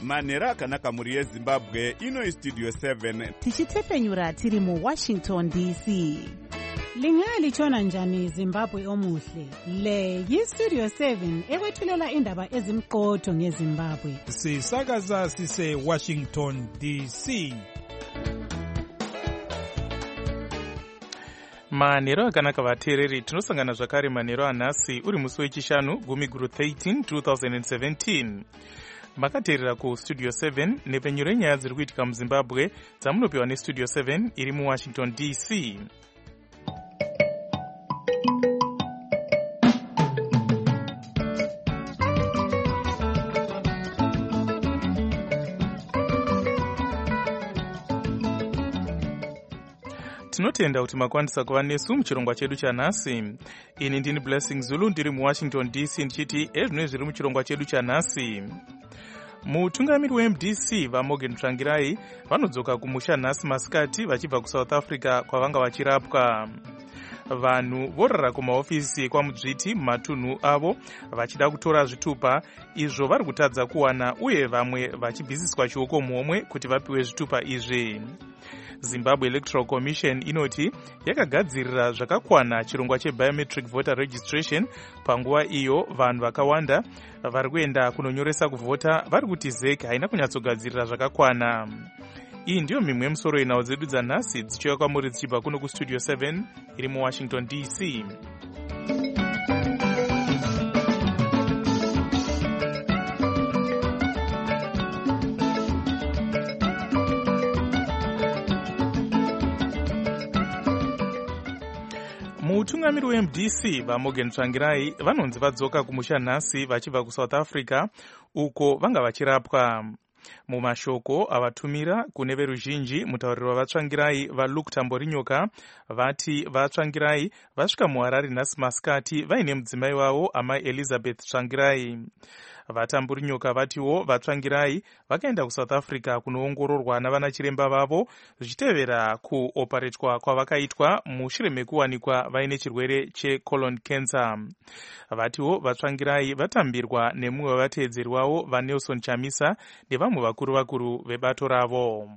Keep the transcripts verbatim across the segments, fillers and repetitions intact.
manhero akanaka mhuri yezimbabwe. Ino istudio seven tichitepfenyura tiri muwashington D C. Lingalitshona njani Zimbabwe omuhle? Le yistudio seven ekwethulela indaba ezimqotho ngeZimbabwe. Sisakaza sise Washington D C. manhero akanaka vateereri, tinosangana zvakare manhero anhasi uri musi wechishanu gumi guru thirteen twenty seventeen. makateerera kustudio seven nepfenyuro renyaya dziri kuitika muzimbabwe dzamunopiwa nestudio seven iri muwashington D C. tinotenda kuti makwanisa kuva nesu muchirongwa chedu chanhasi. Ini ndini Blessing Zulu ndiri muwashington D C ndichiti ezvino zviri muchirongwa chedu chanhasi. mutungamiri weM D C vaMorgan Tsvangirai vanodzoka kumusha nhasi masikati vachibva kuSouth Africa kwavanga vachirapwa. vanhu vorara kumahofisi kwamudzviti mumatunhu avo vachida kutora zvitupa izvo vari kutadza kuwana, uye vamwe vachibvisiswa chioko muhomwe kuti vapiwe zvitupa izvi. Zimbabwe Electoral Commission inoti yakagadzirira zvakakwana chirongwa chebiometric voter registration panguva iyo vanhu vakawanda vari kuenda kunonyoresa kuvhota vari kuti Z E C haina kunyatsogadzirira zvakakwana. Iyi ndiyo mimwe yemusoro yenhau dzedu dzanhasi dzichiuya kwamuri dzichibva kuno kustudio seven iri muwashington D C. mutungamiri weM D C vaMorgan Tsvangirai vanonzi vadzoka kumusha nhasi vachibva kuSouth Africa uko vanga vachirapwa. mumashoko avatumira kune veruzhinji, mutauriri wavatsvangirai vaLuke Tamborinyoka vati vatsvangirai vasvika muHarare nhasi masikati vaine mudzimai wavo amai Elizabeth Tsvangirai. vatamburinyoka vatiwo vatsvangirai vakaenda kuSouth Africa kunoongororwa navana chiremba vavo zvichitevera kuoparetwa kwavakaitwa mushure mekuwanikwa vaine chirwere checolon cancer. vatiwo vatsvangirai vatambirwa nemumwe wevateedzeri wavo vaNelson Chamisa nevamwe vakuru vakuru vebato ravo.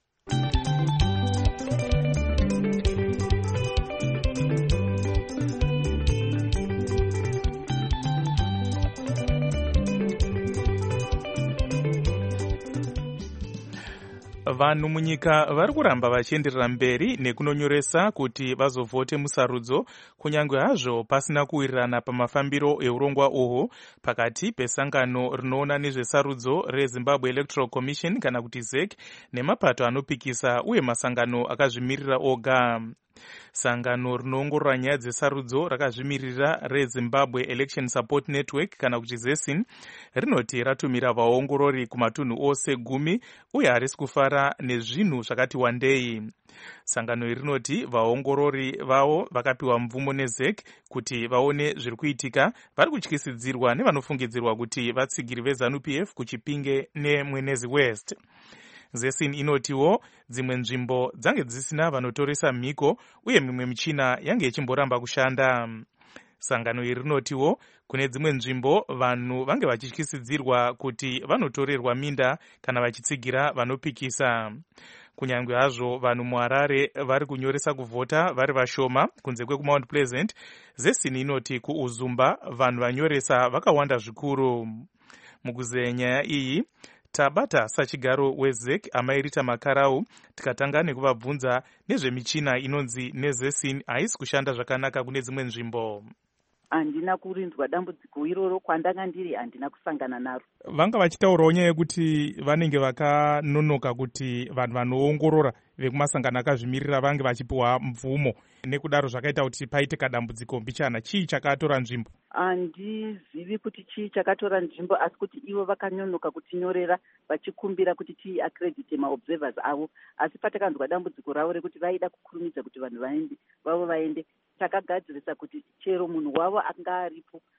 vanhu munyika vari kuramba vachienderera mberi nekunonyoresa kuti vazovhote musarudzo, kunyange hazvo pasina kuwirirana pamafambiro eurongwa uhwo pakati pesangano rinoona nezvesarudzo reZimbabwe Electoral Commission kana kuti Z E C nemapato anopikisa uye masangano akazvimirira oga. sangano rinoongorora nyaya dzesarudzo rakazvimirira reZimbabwe Election Support Network kana kuti Z E S I N rinoti ratumira vaongorori kumatunhu ose gumi uye harisi kufara nezvinhu zvakati wandei. sangano iri rinoti vaongorori vavo vakapiwa mvumo neZ E C kuti vaone zviri kuitika vari kutyisidzirwa nevanofungidzirwa kuti vatsigiri veZanu P F kuChipinge neMwenezi West. Z E S I N inotiwo dzimwe nzvimbo dzange dzisina vanotoresa mhiko uye mimwe michina yange ichimboramba kushanda. sangano iri rinotiwo kune dzimwe nzvimbo vanhu vange vachityisidzirwa kuti vanotorerwa minda kana vachitsigira vanopikisa. kunyange hazvo vanhu muHarare vari kunyoresa kuvhota vari vashoma kunze kwekuMount Pleasant, Z E S I N inoti kuUzumba vanhu vanyoresa vakawanda zvikuru. mukuzeya nyaya iyi tabata sachigaro weZ E C amairita Makarau tikatanga nekuvabvunza nezvemichina inonzi neZ E S I N haisi kushanda zvakanaka kune dzimwe nzvimbo. handina kurinzwa dambudziko iroro, kwandanga ndiri handina kusangana naro. vanga vachitaurawo nyaya yekuti vanenge vakanonoka kuti vanhu vanoongorora vekumasangano akazvimirira vange vachipiwa mvumo, nekudaro zvakaita kuti paite kadambudziko mbichana. chii chakatora nzvimbo? handizivi kuti chii chakatora nzvimbo, asi kuti ivo vakanonoka kutinyorera vachikumbira kuti tiacredite maobservers avo, asi patakanzwa dambudziko ravo rekuti vaida kukurumidza kuti vanhu vaende vavo vaende, takagadzirisa kuti chero munhu wavo anga aripo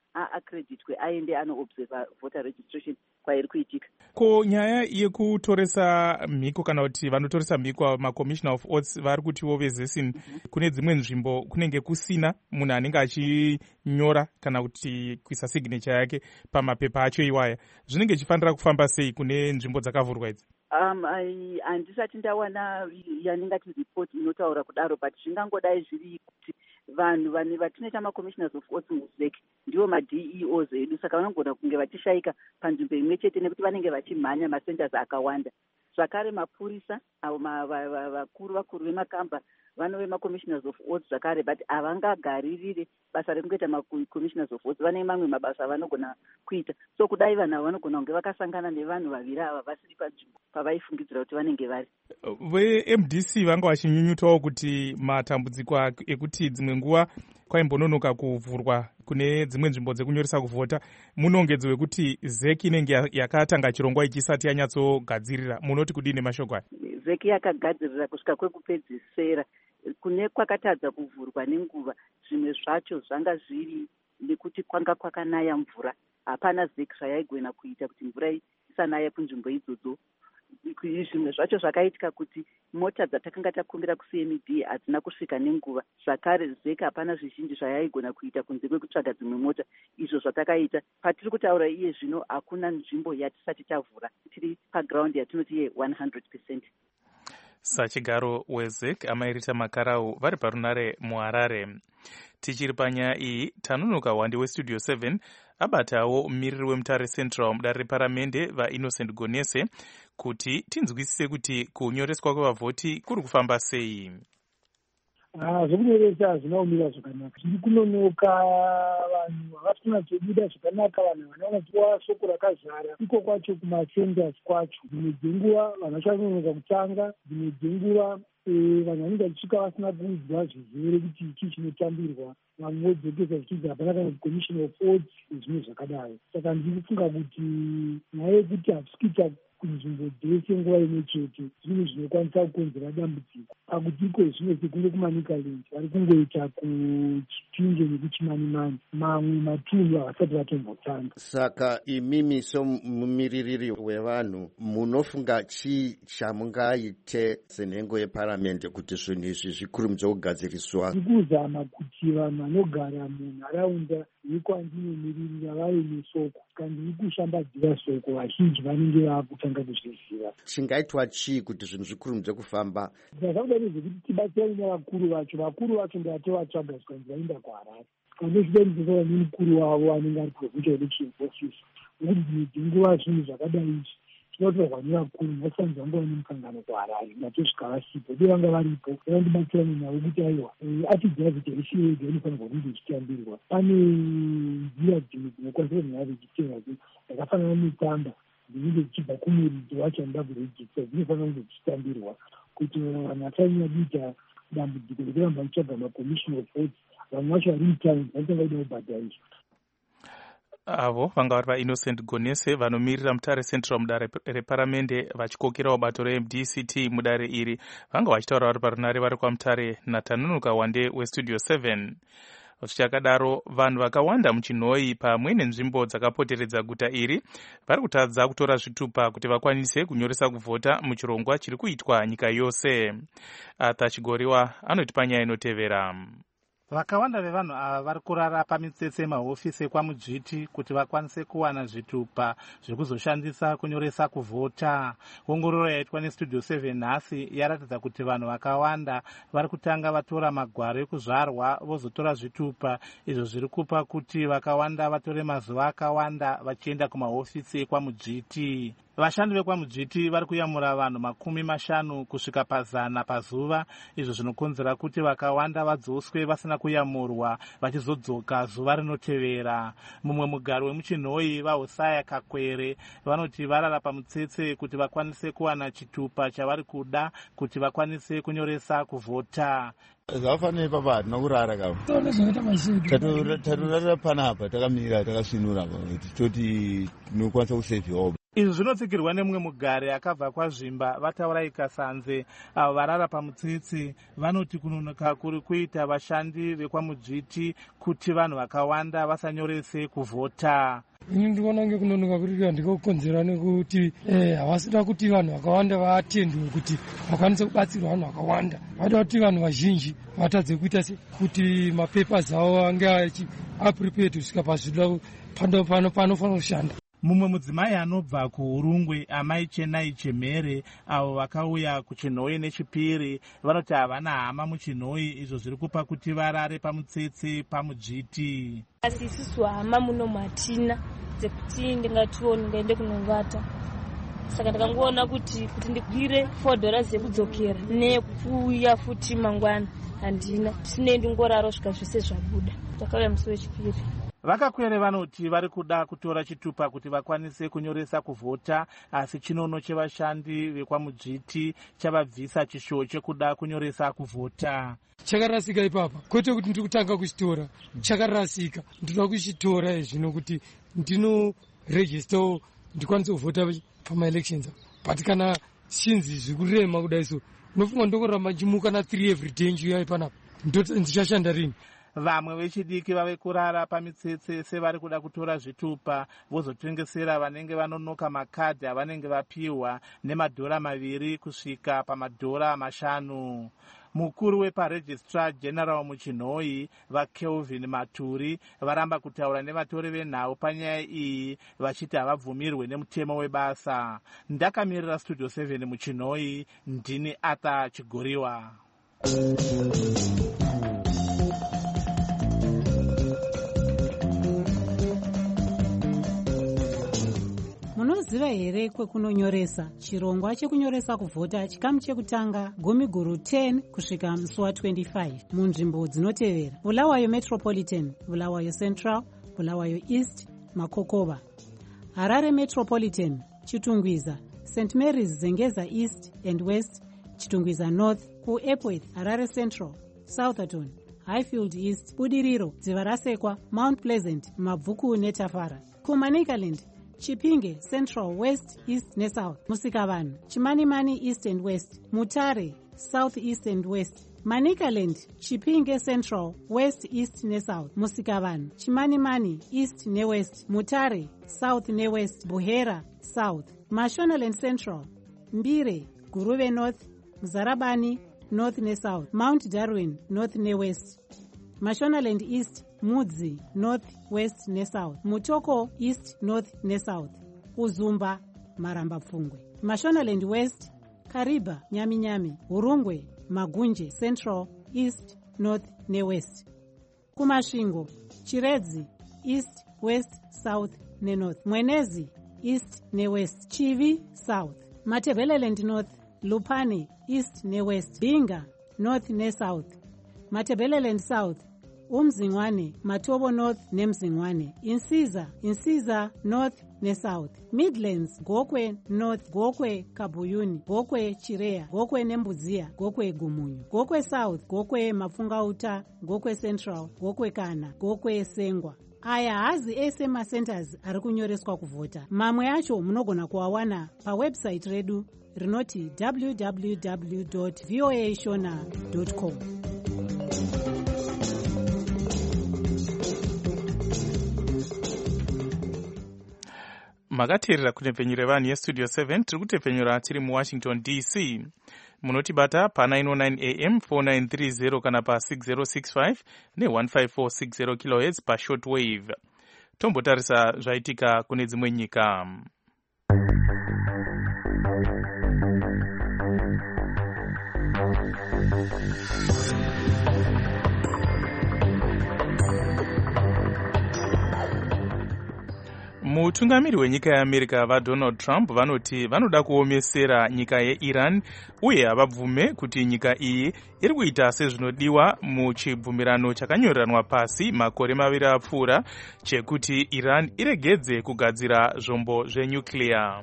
aakreditwe aende anoobserva voter registration kwairi kuitika. Ko nyaya yekutoresa mhiko kana kuti vanotoresa mhiko macommissioner of oaths vari kutiwo vezesini mm-hmm. kune dzimwe nzvimbo kunenge kusina munhu anenge achinyora kana kuti kuisa signature yake pamapepa acho iwaya, zvinenge zvichifanira kufamba sei kune nzvimbo dzakavhurwa idzi? Um, handisati ndawana yaningati report inotaura kudaro, but zvingangodai zviri kuti vanhu vane vatinoita macommissioners of oaths muzek ndivo mad e os edu, saka vanogona kunge vachishayika panzvimbo imwe chete nekuti vanenge vachimhanya macenters akawanda. Zvakare mapurisa avo vakuru vakuru vemakamba vanove macommissioners of oaths zvakare, but havangagaririre basa rekungoita macommissioners of oaths, vane mamwe mabasa avanogona kuita. So kudai vanhu ava vanogona kunge vakasangana nevanhu vaviri ava vasiri panzvimbo pavaifungidzira kuti vanenge vari. Ve-M D C vanga vachinyunyutawo kuti matambudziko ekuti dzimwe nguva kwaimbononoka kuvhurwa kune dzimwe nzvimbo dzekunyoresa kuvhota, munongedzwe kuti zeki inenge yakatanga chirongwa ichisati yanyatsogadzirira. Munoti kudini mashoko aya? Zeki yakagadzirira kusvika kwekupedzisira. Kune kwakatadza kuvhurwa nenguva, zvimwe zvacho zvanga zviri nekuti kwanga kwakanaya mvura. Hapana zeki zvayaigona kuita kuti mvura isanaya kunzvimbo idzodzo. Zvimwe zvacho zvakaitika kuti mota dzatakanga takumbira ku-C M D hadzina kusvika nenguva. Zvakare zeki hapana zvizhinji zvayaigona kuita kunze kwekutsvaga dzimwe mota. Izvo zvatakaita patiri kutaura iye zvino hakuna nzvimbo yatisati tavhura, tiri pagraundi yatinoti ye one hundred percent. Sachigaro wezek amairita makarau vari parunare muharare. Tichiri panyaya iyi, Tanunuka Wande westudio seven abatawo mumiriri wemutare central mudare reparamende vaInnocent Gonese kuti tinzwisise kuti kunyoreswa kwevavhoti kuri kufamba sei. Zvokunyoresa hazvina kumira zvakanaka. Zviri kunonoka, vanhu havasi kunatsobuda zvakanaka, vanhu vanonatsowa shoko rakazara iko kwacho kumatenders kwacho. Dzimwe dzenguva vanhu vachanonoka kutanga, dzimwe dzenguva vanhu vanenge vachisvika vasina kuudzwa zvizere kuti chii chinotambirwa, vamwe vodzokesa zvichibva hapana kana commission of oaths nezvimwe zvakadaro. Saka ndiri kufunga kuti nyaya yekuti hatisikuita kunzvimbo dzese nguva imwe chete zvinhu zvinokwanisa kukonzera dambudziko. Pakuti iko zvimwe sekunge kumanikaland vari kungoita kuchipinge nekuchimanimani, mamwe matunhu havasati vatombotanga. Saka imimi somumiririri wevanhu munofunga chii chamungaite senhengo yeparamende kuti zvinhu izvi zvikurumidze kugadziriswa? Ndikuzama kuti vanhu vanogara munharaunda yekwandinomiririra vave nesoko, kandi ndiri kushambadzira soko, vazhinji vanenge vaakutanga kuzviziva. Chingaitwa chii kuti zvinhu zvikurumidze kufamba? Zvakabuda nezvekuti tibatsirane navakuru vacho, vakuru vacho ndatovatsvaga zvikanzi vaenda kuharare. Kandosvika ndizotaura nemukuru wavo anenge ari provincial election office, nokuti dzimwe dzenguva zvinhu zvakadai izvi zvinotorwa nevakuru, vasanzwa nguva nemukangano kuharare, ngatosvika vasipo. Dei vanga varipo, vakandibatsirane navo kuti aiwa atidzira kuti reshii yega inofanirwa kunge ichitambirwa. Pane nzira dzimwe dzinokwanisa kuti nhavejitirwa dzakafanana netsamba dzinenge dzichibva kumuridzi wacho anoda kurejista, dzinofanira kunge dzichitambirwa kuti vanhu vasanyanya kuita dambudziko rekuramba vachitsvaga macommission of oaths. Vamwe vacho vari mutaundi vanotanga kuda kubhadharizwa. Avo vanga vari vaInnocent Gonese vanomirira mutare central mudare reparamende vachikokerawo bato reM D C T mudare iri, vanga vachitaura vari parunare vari kwamutare naTanunuka Wande westudio seven. Zvichakadaro, vanhu vakawanda muchinhoi pamwe nenzvimbo dzakapoteredza guta iri vari kutadza kutora zvitupa kuti vakwanise kunyoresa kuvhota muchirongwa chiri kuitwa nyika yose. Arthur Chigoriwa anoti panyaya inotevera. Vakawanda vevanhu ava vari kurara pamitsetse mahofisi ekwaMujiti kuti vakwanise kuwana zvitupa zvekuzoshandisa kunyoresa kuvhota. Ongororo yaitwa nestudio seven nhasi yaratidza kuti vanhu vakawanda vari kutanga vatora magwaro ekuzvarwa vozotora zvitupa, izvo zviri kupa kuti vakawanda vatore mazuva akawanda vachienda kumahofisi ekwaMujiti. Vashandi vekwaMujiti vari kuyamura vanhu makumi mashanu kusvika pazana pazuva, izvo zvinokonzera kuti vakawanda vadzoswe vasina kuyamurwa vachizodzoka zuva rinotevera. Mumwe mugaro wemuchinhoi vaHosaya Kakwere vanoti varara pamutsetse kuti vakwanise kuwana chitupa chavari kuda kuti vakwanise kunyoresa kuvhota. Zvafanira papa hatina kurara kavo. Tatorara panapa takamira takasvinura toti tinokwanisa kusevhiwa. izvi zvinotsigirwa nemumwe mugare akabva kwazvimba vataura ikasanze. Avo varara pamutsitsi vanoti kunonoka kuri kuita vashandi vekwamujviti kuti vanhu vakawanda vasanyorese kuvhota. ini ndikuona kunge kunonoka kuri handikokonzera nekuti havasida kuti vanhu vakawanda vaatendwe kuti vakwanise kubatsirwa vanhu vakawanda. vada kuti vanhu vazhinji vatadze kuita kuti mapepers avo ange aprepared kusvika pazvida panofanira kushanda. Mumwe mudzimai anobva kuurungwe amai Chenai Chemere avo vakauya kuchinhoi nechipiri vanoti havana hama muchinhoi, izvo zviri kupa kuti varare pamutsetse pamujviti. Asi isusu hama muno matina dzekuti ndingatiwo ngaende kunovata, saka ndakangoona kuti kuti ndigwire four dollars yekudzokera nekuuya futi mangwana handina, tisinei ndingorara svika zvese zvabuda. Takauya musi wechipiri. Vakakwere vanoti vari kuda kutora chitupa kuti vakwanise kunyoresa kuvhota, asi chinono chevashandi vekwamujviti chavabvisa chishuwo chekuda kunyoresa kuvhota. Chakarasika ipapa, kwete kuti ndiri kutanga kuchitora, chakarasika. Ndinoda kuchitora zvino kuti ndinoregister ndikwanise kuvhota pamaelections. But kana shinzi zvikurema kudai so, unofunga ndokoramba chimuka na three every day njuya ipanapa. Ndichashanda rini? Vamwe vechidiki vave kurara pamitsetse sevari kuda kutora zvitupa vozotengesera vanenge vanonoka makadhi avanenge vapiwa nemadhora maviri kusvika pamadhora mashanu. Mukuru weparegistrar general muchinhoi vaKelvin Maturi varamba kutaura nevatori venhau panyaya iyi vachiti havabvumirwe nemutemo webasa. Ndakamirira studio seven muchinhoi, ndini Ata Chigoriwa. Munoziva here kwekunonyoresa? Chirongwa chekunyoresa kuvhota chikamu chekutanga gumi guru ten kusvika musi wa twenty-five munzvimbo dzinotevera: Bulawayo Metropolitan, Bulawayo Central, Bulawayo East, Makokova. Harare Metropolitan, Chitungwiza, Saint Mary's Zengeza East and West, Chitungwiza North, ku Epworth, Harare Central, Southerton, Highfield East, Budiriro, Dzivarasekwa, Mount Pleasant, Mabvuku neTafara. Ku Manicaland, Chipinge Central, West, East ne South, Musikavanhu, Chimanimani East and West, Mutare South, East and West, Manicaland, Chipinge Central, West, East ne South, Musikavanhu, Chimanimani East ne West, Mutare South ne West, Buhera South, Mashonaland Central, Mbire, Guruve North, Mzarabani North ne South, Mount Darwin North ne West, Mashonaland East, Mudzi North, West ne South, Mutoko East, North ne South, Uzumba Maramba Pfungwe, Mashonaland West, Kariba Nyami-Nyami, Urungwe Magunje Central, East, North ne West. Kumasvingo, Chiredzi East, West, South ne North, Mwenezi East ne West, Chivi South, Matebeleland North, Lupane East ne West, Binga North ne South, Matebeleland South, Umzingwane, Matobo North ne Mzingwane, Insiza, Insiza North ne South, Midlands, Gokwe North, Gokwe Kabuyuni, Gokwe Chirea, Gokwe Nembuzia, Gokwe Gumunyu, Gokwe South, Gokwe Mafungauta, Gokwe Central, Gokwe Kana, Gokwe Sengwa. Aya hazi ese macenters ari kunyoreswa kuvhota. Mamwe acho munogona kuawana pawebsite redu rinoti w w w dot voa shona dot com. Makateerera kutepfenyura vanhu yestudio seven tiri kutepfenyura tiri muwashington D C. Munotibata pa nine oh nine A M four nine three zero kana pa six zero six five ne one five four six zero kilohertz pa shortwave. Tombotarisa zvaitika kune dzimwe nyika. Mutungamiri wenyika yeAmerica vaDonald Trump vanoti vanoda kuomesera nyika yeIran uye havabvume kuti nyika iyi iri kuita sezvinodiwa muchibvumirano chakanyoreranwa pasi makore maviri apfuura chekuti Iran iregedze kugadzira zvombo zvenyuclear.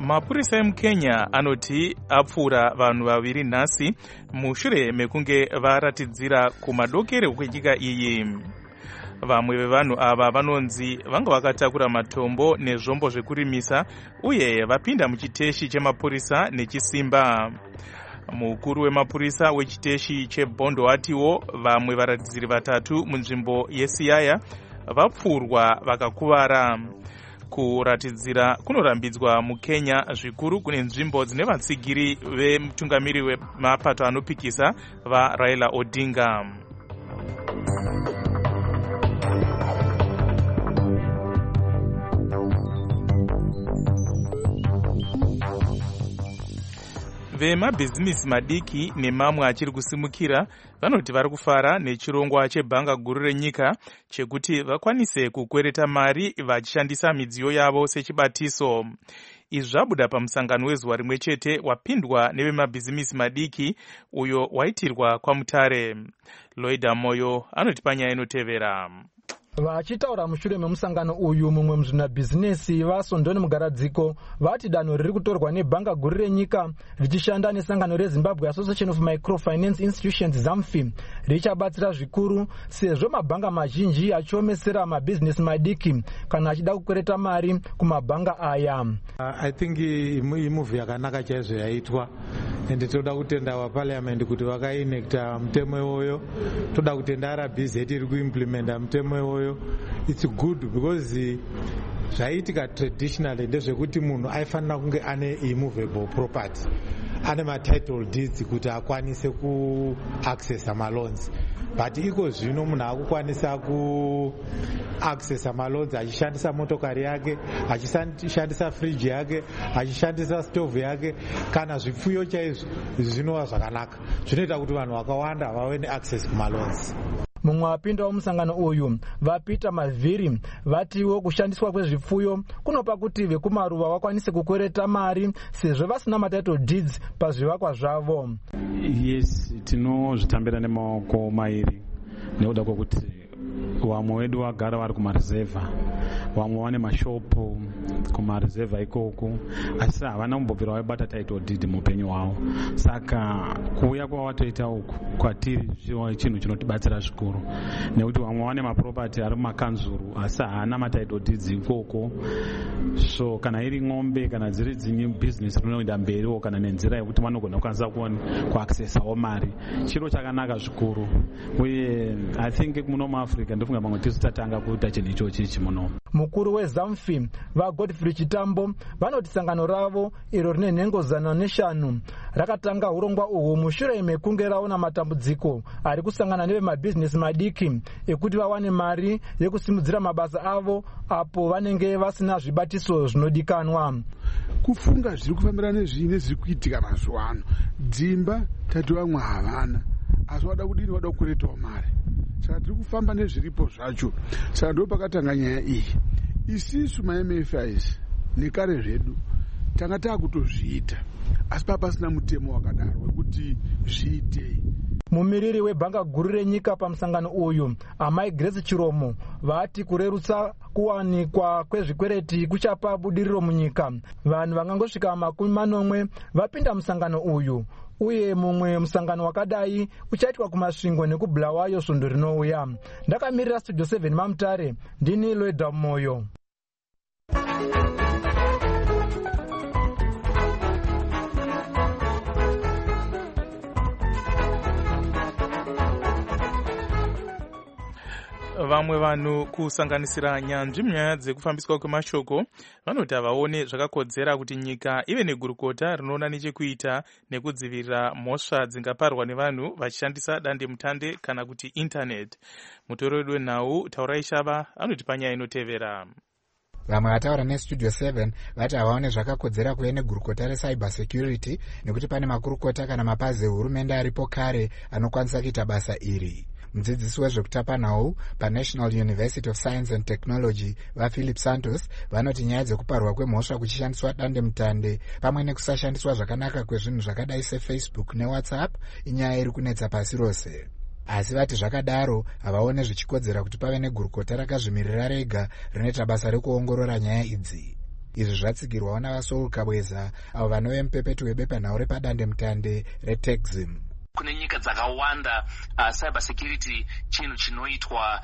Mapurisa emuKenya anoti apfuura vanhu vaviri nhasi mushure mekunge varatidzira kumadokero kwenyika iyi. Vamwe vevanhu ava vanonzi vanga vakatakura matombo nezvombo zvekurimisa uye vapinda muchiteshi chemapurisa nechisimba. Mukuru wemapurisa wechiteshi cheBondo atiwo vamwe varatidziri vatatu munzvimbo yeSiyaya vapfurwa vakakuvara. Kuratidzira kunorambidzwa muKenya zvikuru kune nzvimbo dzine vatsigiri vemutungamiri wemapato anopikisa vaRaila Odinga. Vemabhizimisi madiki nemamwe achiri kusimukira vanoti vari kufara nechirongwa chebhanga guru renyika chekuti vakwanise kukwereta mari vachishandisa midziyo yavo sechibatiso. Izvi zvabuda pamusangano wezuva rimwe chete wapindwa nevemabhizimisi madiki uyo waitirwa kwaMutare. Loida Moyo anoti panyaya inotevera. Vachitaura mushure memusangano uyu, mumwe muzvinabhizinesi vaSondoni Mugaradziko vati danho riri kutorwa nebhanga guru renyika richishanda nesangano reZimbabwe Association of Microfinance Institutions ZAMFI richabatsira zvikuru sezvo mabhanga mazhinji achiomesera mabhizinesi madiki kana achida kukwereta mari kumabhanga aya. Uh, I think imuvi yakanaka chaizvo yaitwa ende toda kutenda waparliament kuti vakainekta mutemo iwoyo, toda kutenda R B Z iri kuimplementa mutemo iwoyo. It's good because zvaitika traditionally ndezvekuti munhu aifanira kunge ane immovable property, ane matitle deeds kuti akwanise kuaccessa maloans, but iko zvino munhu akukwanisa kuaccessa maloans achishandisa motokari yake, achishandisa fridge yake, achishandisa stove yake kana zvipfuyo chaizvo. Zvinova zvakanaka, zvinoita kuti vanhu vakawanda vave neaccess kumaloans. Mumwe wapinda womusangano uyu vaPeter Mavhiri vatiwo kushandiswa kwezvipfuyo kunopa kuti vekumaruva vakwanise kukwereta mari sezvo vasina matitle deeds pazvivakwa zvavo. Yes, tinozvitambira nemaoko mairi nekuda kwokuti vamwe vedu vagara vari kumarizevha, vamwe vane mashopu kumarizevha ikoko, asi havana kumbobvira vaibata title deed muupenyu hwavo. Saka kuuya kwavatoita uku kwatiri chinhu chinotibatsira zvikuru, nekuti vamwe vane mapropati ari mumakanzuru asi haana matitle deeds ikoko. So kana iri ng'ombe kana dziri dzinyi business rinoenda mberiwo kana nenzira yekuti vanogona kukwanisa kuaccessawo mari, chiro chakanaka zvikuru. Uye I think muno muAfrica ndofunga mamwe tizotatanga kuita chinhu ichochi ichi muno. Mukuru weZAMFI vaGodfrey Chitambo vanoti sangano ravo iro rine nhengo zana neshanu rakatanga urongwa uhwu mushure mekunge raona matambudziko ari kusangana nevemabhizinesi madiki ekuti vawane mari yekusimudzira mabasa avo apo vanenge vasina zvibatiso zvinodikanwa. Kufunga zviri kufambira nezvine zviri kuitika mazuva ano, dzimba tati vamwe havana asi vada kudini, vada kukuretawo mari. Saka tiri kufamba nezviripo zvacho. Saka ndo pakatanga nyaya iyi. Isisu maM F Is nekare zvedu tanga taakutozviita asi papasina mutemo wakadaro wekuti zviitei. Mumiriri webhanga guru renyika pamusangano uyu Amai Grace Chiromo vati kurerutsa kuwanikwa kwezvikwereti kuchapa budiriro munyika. Vanhu vangangosvika makumi manomwe vapinda musangano uyu, uye mumwe musangano wakadai uchaitwa kumasvingo nekubulawayo svondo rinouya. Ndakamirira Studio seven maMutare, ndini Loida Moyo. Vamwe vanhu kusanganisira nyanzvi munyaya dzekufambiswa kwemashoko vanoti havaone zvakakodzera kuti nyika ive negurukota rinoona nechekuita nekudzivirira mhosva dzingaparwa nevanhu vachishandisa dandemutande kana kuti internet. Mutori wedu wenhau Taurai Shava anoti panyaya inotevera. Vamwe vataura neStudio seven vati havaone zvakakodzera kuve negurukota recyber security nekuti pane makurukota kana mapazi ehurumende aripo kare anokwanisa kuita basa iri. Mudzidzisi wezvekutapa nhau paNational University of Science and Technology vaPhilip Santos vanoti nyaya dzekuparwa kwemhosva kuchishandiswa dandemutande pamwe nekusashandiswa zvakanaka kwezvinhu zvakadai seFacebook neWhatsApp inyaya iri kunetsa pasi rose. Asi vati zvakadaro havaone zvichikodzera kuti pave negurukota rakazvimirira rega rinoita basa rekuongorora nyaya idzi. izvi zvatsigirwawo navasoul kabweza avo vanove mupepeto webepanhau repadandemutande retexim. Kune nyika dzakawanda uh, cyber security chinhu chinoitwa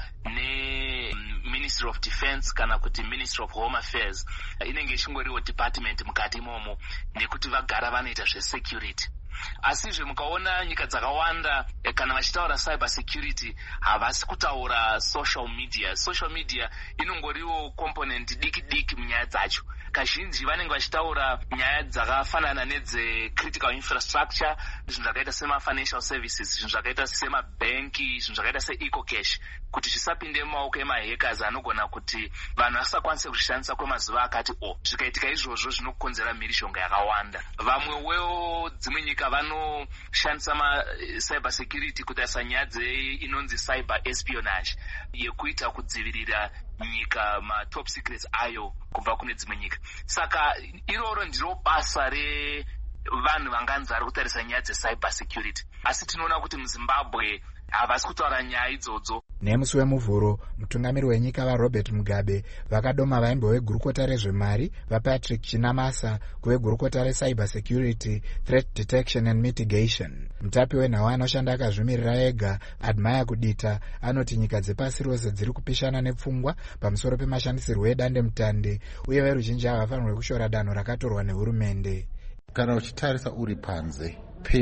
neMinistry of Defense kana kuti Ministry of Home Affairs. Uh, inenge ichingoriwo department mukati imomo nekuti vagara vanoita zvesecurity. Asizve mukaona nyika dzakawanda kana vachitaura cyber security havasi kutaura social media. Social media inongoriwo component diki diki munyaya dzacho. Kazhinji vanenge vachitaura nyaya dzakafanana nedze critical infrastructure, zvinhu zvakaita sema financial services, zvinhu zvakaita sema banki, zvinhu zvakaita se ecocash, kuti zvisapinde mumaoko emahackers anogona kuti vanhu vasakwanise kuzvishandisa kwemazuva akati o. Zvikaitika izvozvo zvinokonzera mhirishonga yakawanda. Vamwewo dzimwe nyika vanoshandisa ma cyber security kutarisa nyaya inonzi cyber espionage yekuita kudzivirira nyika ma top secrets ayo kubva kune dzimwe nyika. Saka iroro ndiro basa re vanhu vanganzi vari kutarisa nyaya dzecyber security, asi tinoona kuti muZimbabwe havasi kutaura nyaya idzodzo. Nemusi wemuvhuro mutungamiri wenyika vaRobert Mugabe vakadoma vaimbo vegurukota rezvemari vaPatrick Chinamasa kuvegurukota recyber security, threat detection and mitigation. Mutapi wenhau anoshanda akazvimirira ega Admire Kudita anoti nyika dzepasi rose dziri kupishana nepfungwa pamusoro pemashandisirwo edandemutande uye veruzhinji havafanirwi kushora danho rakatorwa nehurumende. Kana uchitarisa uri panze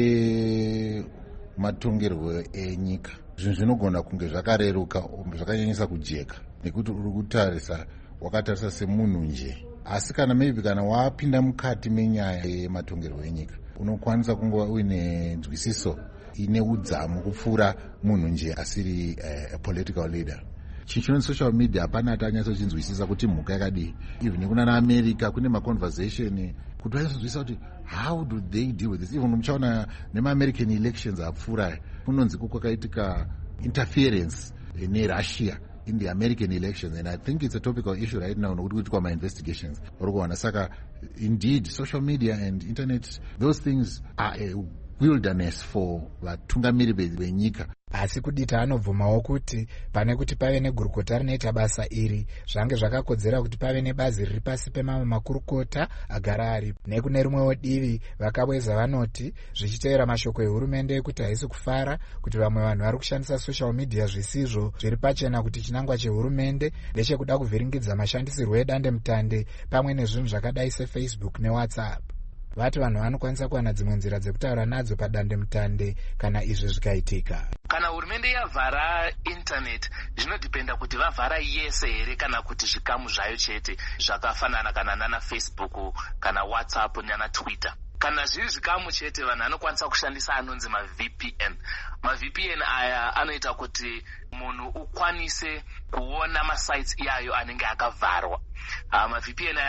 pe matongerwo enyika, zvinhu zvinogona kunge zvakareruka, zvakanyanyisa kujeka nekuti uri kutarisa wakatarisa semunhu nje. Asi kana maybe kana wapinda mukati menyaya yematongerwo enyika unokwanisa kunge uine nzwisiso ine udzamu kupfuura munhu nje asiri uh, political leader. Chinhu social media hapana atanyatsocinzwisisa kuti mhuka yakadii. Even kuna naAmerica kune maconversation kuti vaizonzwisisa kuti how do they deal with this. Even muchaona nema-American elections apfuura kunonzi kwakaitika interference neRussia in the American elections, and I think it's a topical issue right now nokuti kuitwa ma-investigations orikuona. Saka indeed social media and internet, those things are a wilderness for vatungamiri venyika. Asi Kudita anobvumawo kuti pane kuti pave negurukota rinoita basa iri zvange zvakakodzera kuti pave nebazi riri pasi pemamwe makurukota agara ari. Nekune rimwewo divi vakabweza vanoti zvichiteera mashoko ehurumende ekuti haisi kufara kuti vamwe vanhu vari kushandisa social media zvisizvo zviri pachena kuti chinangwa chehurumende ndechekuda kuvhiringidza mashandisirwo edandemutande pamwe nezvinhu zvakadai seFacebook neWhatsApp. Vati vanhu vanokwanisa kuwana dzimwe nzira dzekutaura nadzo padandemutande kana izvi zvikaitika. Kana hurumende yavhara internet zvinodipenda kuti vavhara yese here kana kuti zvikamu zvayo chete zvakafanana kana nana Facebook kana WhatsApp nana Twitter. Kana zviri zvikamu chete vanhu vanokwanisa kushandisa anonzi ma-V P N. Ma-V P N aya anoita kuti munhu ukwanise kuona masites iyayo anenge akavharwa. Uh, ma-V P N aya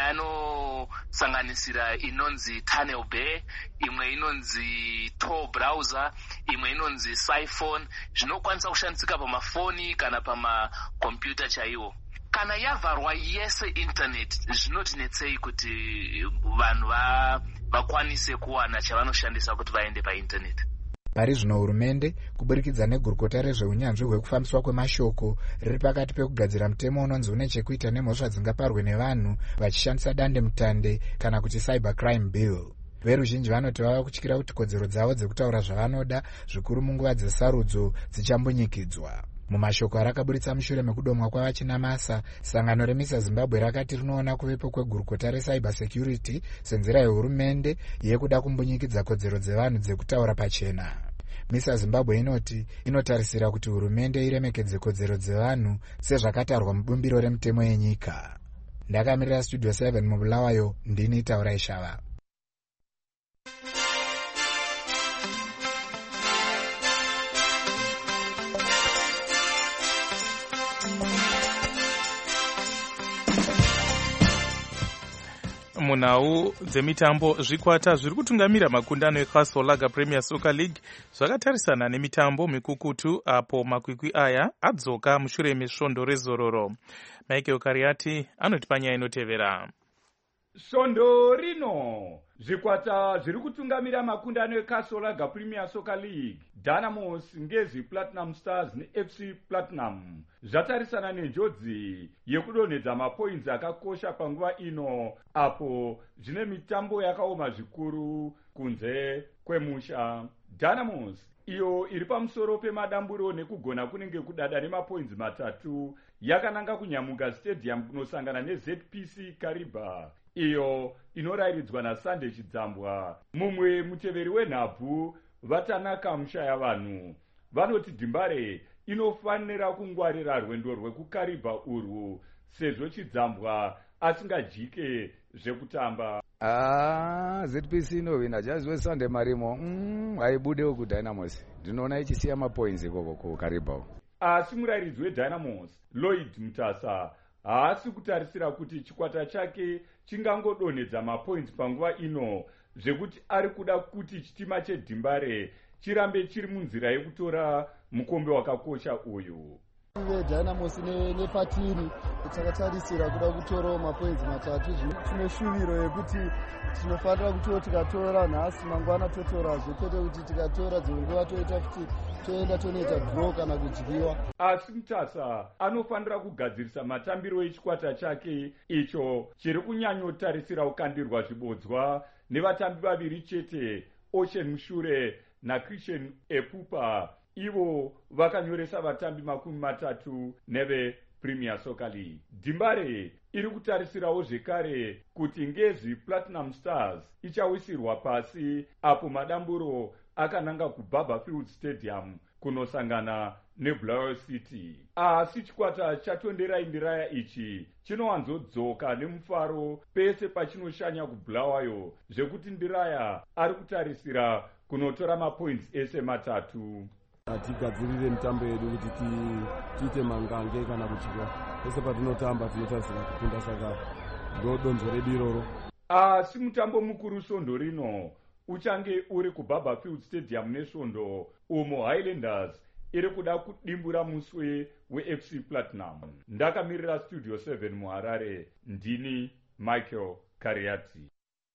anosanganisira inonzi Tunnel Bay, imwe inonzi Tor browser, imwe inonzi Siphon, zvinokwanisa kushandisika pamafoni kana pamakompyuta chaiwo. Kana yavharwa yese internet zvinotinetsei kuti vanhu vakwanise kuwana chavanoshandisa kuti vaende painternet. Pari zvino hurumende kuburikidza negurukota rezveunyanzvi hwekufambiswa kwemashoko riri pakati pekugadzira mutemo unonzi une chekuita nemhosva dzingaparwe nevanhu vachishandisa dandemutande kana kuti cyber crime bill. Veruzhinji vanoti vava kutyira kuti kodzero dzavo dzekutaura zvavanoda zvikuru munguva dzesarudzo dzichambonyikidzwa. Mumashoko arakaburitsa mushure mekudomwa kwavachinamasa, sangano remisa Zimbabwe rakati rinoona kuvepo kwegurukota recyber security senzira yehurumende yekuda kumbunyikidza kodzero dzevanhu dzekutaura pachena. Misa Zimbabwe inoti inotarisira kuti hurumende iremekedze kodzero dzevanhu sezvakatarwa mubumbiro remutemo yenyika. Ndakamirira Studio seven mubulawayo, ndini Taurai Shava. Munhau dzemitambo, zvikwata zviri kutungamira makundano eCastle Lager Premier Soccer League zvakatarisana nemitambo mikukutu apo makwikwi aya adzoka mushure mesvondo rezororo. Michael Kariati anoti panyaya inotevera. Svondo rino zvikwata zviri kutungamira makundano eKasolaga Premier Soccer League, Dynamos, Ngezi Platinum Stars neF C Platinum zvatarisana nenjodzi yekudonhedza mapoints akakosha panguva ino, apo zvine mitambo yakaoma zvikuru kunze kwemusha. Dynamos, iyo iri pamusoro pemadamburo nekugona kunenge kudada nemapoints matatu, yakananga kunyamuka stadium kunosangana neZ P C Kariba, iyo inorairidzwa naSunday Chidzambwa. Mumwe muteveri wenhabvu vatanaka mushaya vanhu vanoti Dimbare inofanira kungwarira rwendo rwekukariba urwu sezvo Chidzambwa asingajike zvekutamba. Ah, Z P C inovina jazwe Sunday Marimo mm, aibudewo kuDynamos. Ndinoona ichisiya mapoints ikoko kukariba. Asi murairidzi weDynamos Lloyd Mutasa haasi kutarisira kuti chikwata chake chingangodonhedza mapoints panguva ino, zvekuti ari kuda kuti chitima cheDimbare chirambe chiri munzira yekutora mukombe wakakosha uyu. Dynamos nepatiri takatarisira kuda kutora mapoints matatu. Tine shuviro yekuti tinofanira kuti tikatora nhasi mangwana totora, kwete kuti tikatora dzimwe nguva toita kuti toenda tonoita draw kana kudyiwa. Asi Mutasa anofanira kugadzirisa matambiro echikwata chake icho chiri kunyanyotarisira kukandirwa zvibodzwa nevatambi vaviri chete, Ocean Mushure naChristian Epupa. Ivo vakanyoresa vatambi makumi matatu neve Premier Soccer League. Dimbare iri kutarisirawo zvekare kuti Ngezi Platinum Stars ichawisirwa pasi apo madamburo akananga kuBarberfield Stadium kunosangana neBulawayo City. Asi chikwata chatonderai ndiraya ichi chinowanzodzoka nemufaro pese pachinoshanya kuBulawayo, zvekuti Ndiraya ari kutarisira kunotora mapoints ese matatu. Atigadzirire mitambo yedu kuti tiite mangange kana kuchikwa. Pese patinotamba tinotarisira kukunda, saka ndo donzo redu iroro. Asi mutambo mukuru Svondo rino uchange uri kuBarberfield Stadium neSvondo, umo Highlanders iri kuda kudimbura muswe weF C Platinum. Ndakamirira Studio seven muHarare, ndini Michael Kariati.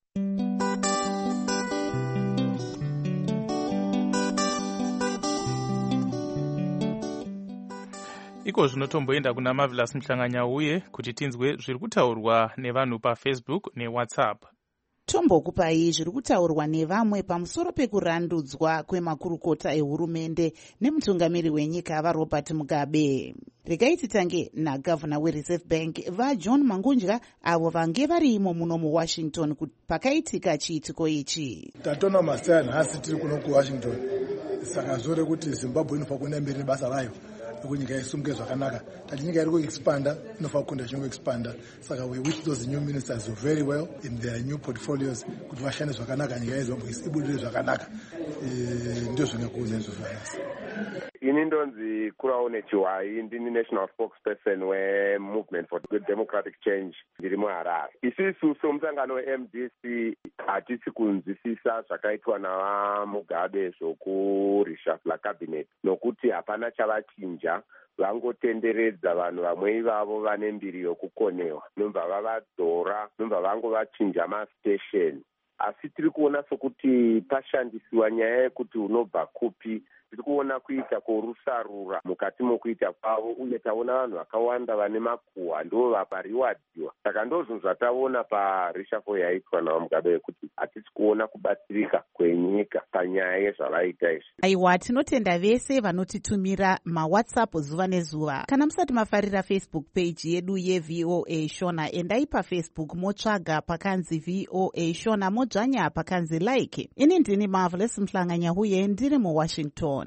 Iko zvinotomboenda kuna Marvelous Mhlanganyauye kuti tinzwe zviri kutaurwa nevanhu paFacebook neWhatsApp. Tombokupai zviri kutaurwa nevamwe pamusoro pekurandudzwa kwemakurukota ehurumende nemutungamiri wenyika vaRobert Mugabe. Regai titange nagavana weReserve Bank vaJohn Mangunja, avo vange varimo muno muWashington pakaitika chiitiko ichi. Tatona masaya nhasi tiri kuno kuWashington, saka zvore kuti Zimbabwe inofanira kuenda mberi basa rayo kuti nyika isumuke zvakanaka. Tati nyika iri kuexpanda inofanira kukunda zvinoexpanda, saka we wish those new ministers do very well in their new portfolios kuti vashande zvakanaka, nyika yeZimbabwe ibudirire zvakanaka. Ndio zvingakuudza izvozvo. Ini ndonzi Kuraone Chiwai, ndini national spokesperson weMovement for Good Democratic Change ndiri muHarare. Isisu somusangano weM D C hatisi kunzwisisa zvakaitwa navaMugabe zvokurishafula cabinet, nokuti hapana chavachinja. Vangotenderedza vanhu vamwe ivavo vane mbiri yokukonewa, nobva vavadzora, nobva vangovachinja mastation. Asi tiri kuona sokuti pashandisiwa nyaya yekuti unobva kupi, tiri kuona kuita korusarura mukati mokuita kwavo, uye taona vanhu vakawanda vane makuhwa ndo vapariwadziwa. Saka ndozvo zvataona parishafo yaitwa naMugabe, kuti hatisi kuona kubatsirika kwenyika panyaya yezvavaita izvi. Aiwa, tinotenda vese vanotitumira maWhatsApp zuva nezuva. Kana musati mafarira Facebook page yedu yeV O A Shona, endai paFacebook motsvaga pakanzi V O A Shona, modzvanya pakanzi like. Ini ndini Marvelous Mhlanganyauye, ndiri muWashington.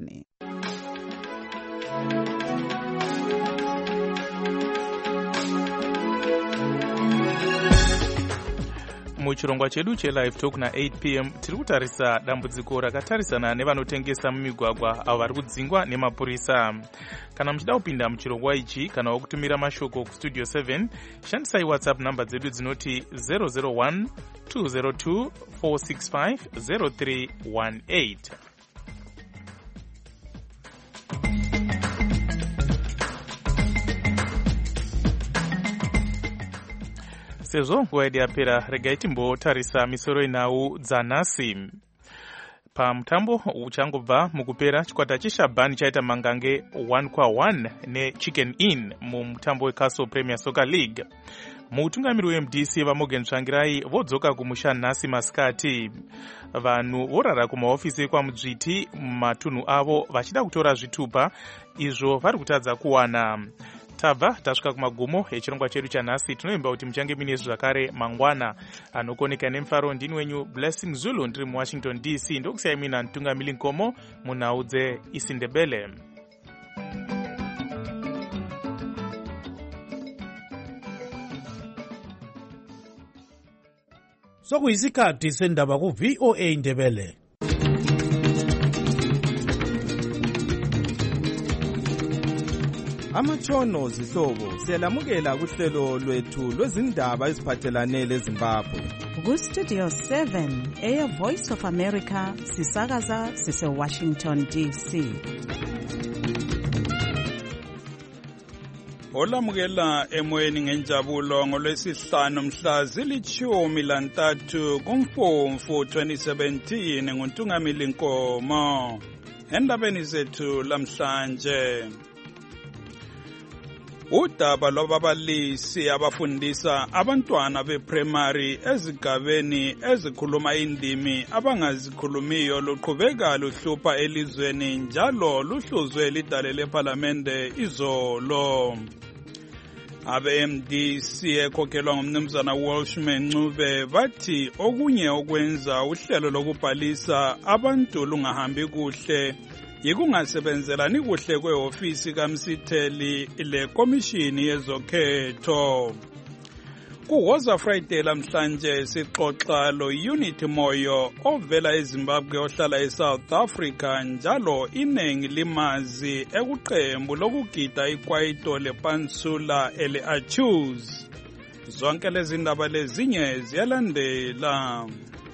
Muchirongwa chedu chelive talk na eight p m tiri kutarisa dambudziko rakatarisana nevanotengesa mumigwagwa avo vari kudzingwa nemapurisa. Kana muchida kupinda muchirongwa ichi kana wakutumira mashoko kustudio seven, shandisai WhatsApp namba dzedu dzinoti zero zero one two zero two four six five zero three one eight. sezvo nguva yedu yapera regai timbotarisa misoro inhau dzanhasi. Pamutambo uchangobva mukupera, chikwata cheshabhani chaita mangange one kwa one nechicken inn mumutambo weCastle Premier Soccer League. Mutungamiri we M D C vaMorgan Tsvangirai vodzoka kumusha nhasi masikati. Vanhu vorara kumahofisi kwaMudzviti matunhu avo vachida kutora zvitupa izvo vari kutadza kuwana. Tabva tasvika kumagumo echirongwa chedu chanhasi. Tinoimba kuti muchange mine zvakare mangwana anokoneka nemufaro. Ndini wenyu Blessing Zulu ndiri muWashington D C. Ndokusiyai mina Ntungamiri Nkomo munhau dzeIsindebele. Sokuyisikhathi sendaba ku V O A Ndebele. Amatshono zihlobo siyalamukela kuhlelo lwethu lwezindaba eziphathelane leZimbabwe. Ku Studio seven eya Voice of America sisakaza sise Washington D C. Olamukela emoyeni ngenjabulo ngolwesihlanu mhla zilithumi lantathu kuMfumfu twenty seventeen nguNtungamili Nkomo. Endabeni zethu lamhlanje, udaba lwababalisi abafundisa abantwana be-primary ezigabeni ezikhuluma indimi abangazikhulumiyo luqhubeka luhlupha elizweni njalo luhluzwe lidale lephalamende izolo. Abe-M D C ekhokhelwa ngumnumzana Welshman Ncube bathi okunye okwenza uhlelo lokubhalisa abantu lungahambi kuhle yikungasebenzelani kuhle kwehofisi kaMsitheli le komishini yezokhetho. Kuwoza Friday lamhlanje sixoxa lo Unity Moyo ovela eZimbabwe ohlala eSouth Africa njalo inengi limazi ekuqembu lokugida ikwaito lepansula ele Achus. Zonke lezi ndaba lezinye ziyalandela.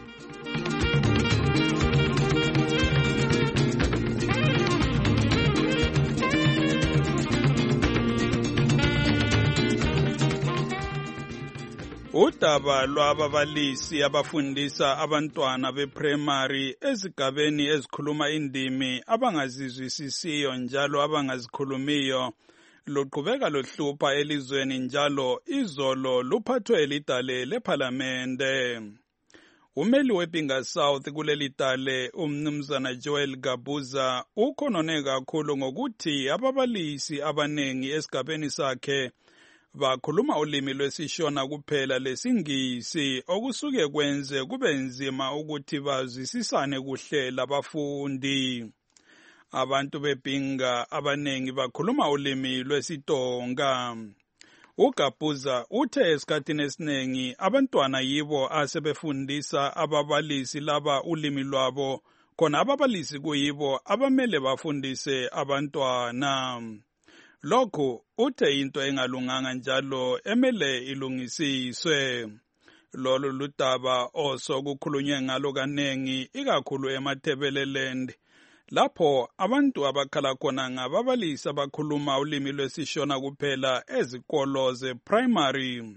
Udaba lwababalisi abafundisa abantwana be-primary ezigabeni ezikhuluma indimi abangazizwisisiyo njalo abangazikhulumiyo luqhubeka luhlupha elizweni njalo izolo luphathwe lidale lephalamende. Umeli wePinga South kuleli dale umnumzana Joel Gabuza ukhonone kakhulu ngokuthi ababalisi abanengi esigabeni sakhe bakhuluma ulimi lwesishona kuphela lesingisi okusuke kwenze kube nzima ukuthi bazwisisane kuhle labafundi. Abantu bePinga abanengi bakhuluma ulimi lwesiTonga. uGabuza uthe esikhathini esiningi abantwana yibo asebefundisa ababalisi laba ulimi lwabo khona ababalisi kuyibo abamele bafundise abantwana. Lokhu uthe into engalunganga njalo emele ilungisiswe. Lolu ludaba osokukhulunywe ngalo kanengi ikakhulu eMathebeleland lapho abantu abakhala khona ngababalisi abakhuluma ulimi lwesishona kuphela ezikolo ze-primary.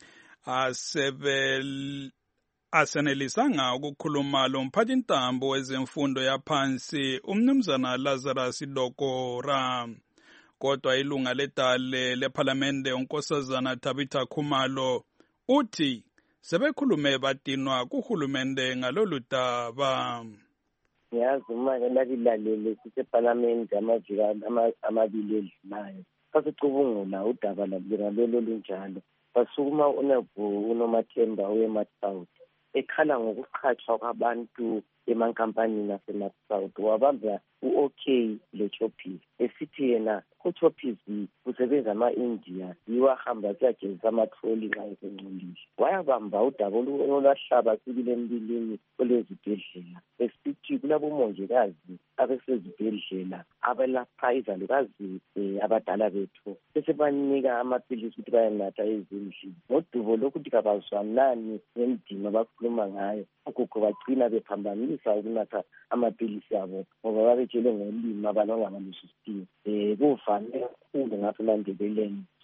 Asebel asenelisanga ukukhuluma lo mphathintambo wezemfundo yaphansi umnumzana Lazarus Dokora. Kodwa ilunga ledale lephalamende unkosazana Tabitha Khumalo uthi sebekhulume badinwa kuhulumende ngalolu daba. Ngiyazi uma ke lalilalele sisephalamende amaviki amabili edlulayo sasicubungula udaba lalo lunjalo basukuma uNebu uNomathemba weMatsouth ekhala ngokuqhatshwa kwabantu emankampanini aseMatsouth wabamba u-OK leChoppies esithi yena uChoppies usebenza ama-India yiwo ahamba kuyagezisa amatroli nxa esengcolile. Wayabamba udaba olwahlaba sibili embilini olwezibhedlela esithi kulabomongikazi abesezibhedlela abelapha izalukazi abadala bethu besebanika amaphilisi ukuthi bayanatha ezindlini ngodubo lokuthi kabazwanani ngendima abakhuluma ngayo. Ugogo bagcina bephambanisa ukunatha amaphilisi abo ngoba babetshelwe ngolimi abanongabaluzwisisiyo. Um kuvame kakhulu ngapha eMandebeleni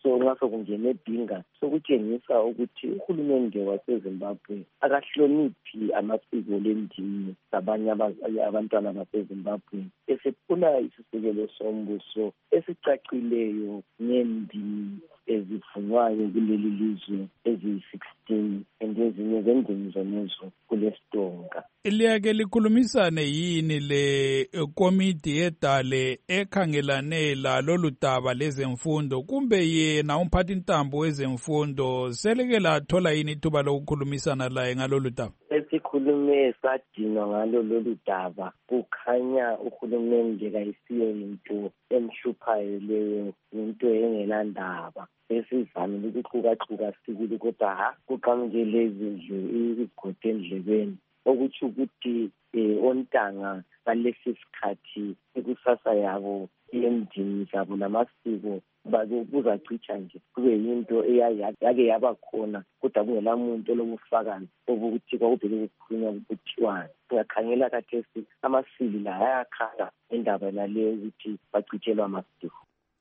so ngaso kungena ebhinga sokutshengisa ukuthi uhulumende waseZimbabwe akahloniphi amasiko lendini zabanye abantwana baseZimbabwe esefuna isisekelo sombuso esicacileyo ngendimi ezifunwayo kuleli lizwe eziyi-sixteen endezinye zendimi zonezo kulesitonga. Liyake likhulumisane yini le komiti yedale ekhangelane lolu daba lezemfundo kumbe yena umphathintambo wezemfundo seleke lathola yini ithuba lokukhulumisana laye ngalolu daba? Esikhulume sadinwa ngalo lolu daba kukhanya uhulumende kayisiyo into emhluphayo leyo into engelandaba esivamile ukuxukaxuka sibili kodwa ha kuqamukele izindlu igodi endlebeni okuthi ukuthi ontanga balesi sikhathi ikusasa yabo endini zabo namasiko kuzacicha nje kube yinto eyake yaba khona kodwa kungela muntu olobufakazi obukuthi kwakubheke kukhulunywa ukuthiwani. Singakhangela kathesi amasili la ayakhala indaba naleyo ukuthi bacitshelwa amasiko.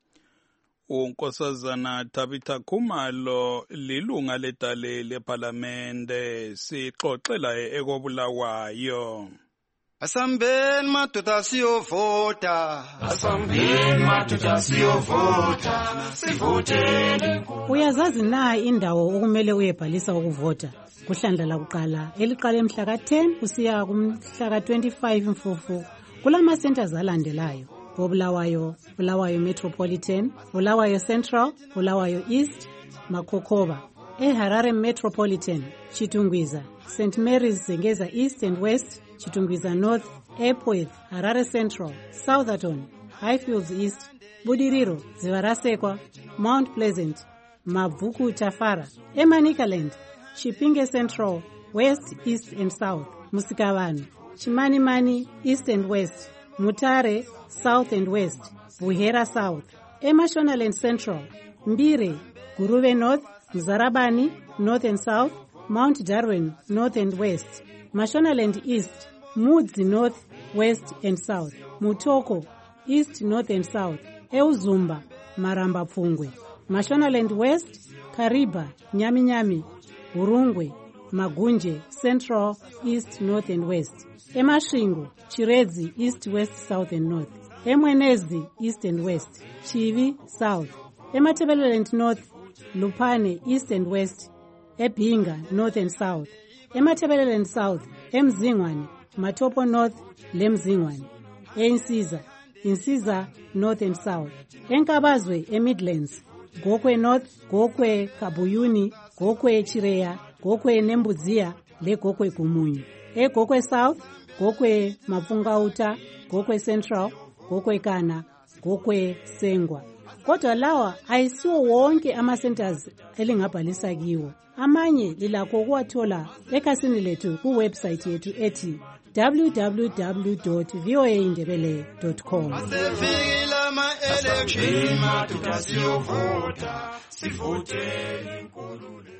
uNkosazana Tabitha Khumalo lilunga ledale leParlamente sixoxela ekobulawayo. Asambeni madoda siyovota, asambeni madoda siyovota, sivoteni. Uyazazi na indawo okumele uyebhalisa ukuvota? Kuhlandla lakuqala eliqala emhla ka ten kusiya kumhla ka twenty-five Mfufu kulama centers alandelayo: Bulawayo, Bulawayo Metropolitan, Bulawayo Central, Bulawayo East, Makokoba. eHarare Metropolitan, Chitungwiza, Saint Mary's Zengeza East and West, Chitungwiza North, Epworth, Harare Central, Southerton, Highfields East, Budiriro, Zivarasekwa, Mount Pleasant, Mavuku Tafara, Emanikaland, Chipinge Central, West, East and South, Musikavani, Chimanimani East and West, Mutare South and West, Buhera South, Emashonaland Central, Mbire, Guruve North, Mzarabani North and South, Mount Darwin North and West, Mashonaland East, Mudzi North, West and South, Mutoko East, North and South, Euzumba, Maramba Pfungwe, Mashonaland West, Kariba, Nyami Nyami, Urungwe, Magunje, Central, East, North and West, Emashingo, Chiredzi, East, West, South and North, Emwenezi, East and West, Chivi, South, Ematebeleland North, Lupane, East and West, Ebinga, North and South, Ematebeleland South, Emzingwane, Matopo North, Lemzingwane, Ensiza, Insiza, North and South, Enkabazwe, Emidlands, Gokwe North, Gokwe Kabuyuni, Gokwe Chireya, Gokwe Nembuzia, Le Gokwe Kumunyu, E Gokwe South, Gokwe Mafungauta, Gokwe Central, Gokwe Kana, Gokwe Sengwa. Kodwa lawa ayisiwo wonke ama-centers elingabhalisa kiwo. Amanye lilakho ukuwathola ekhasini lethu kuwebsite yethu ethi w w w dot v o a indebele dot com. Asefikile ama-election madoda siyovota, sivoteni inkululeko.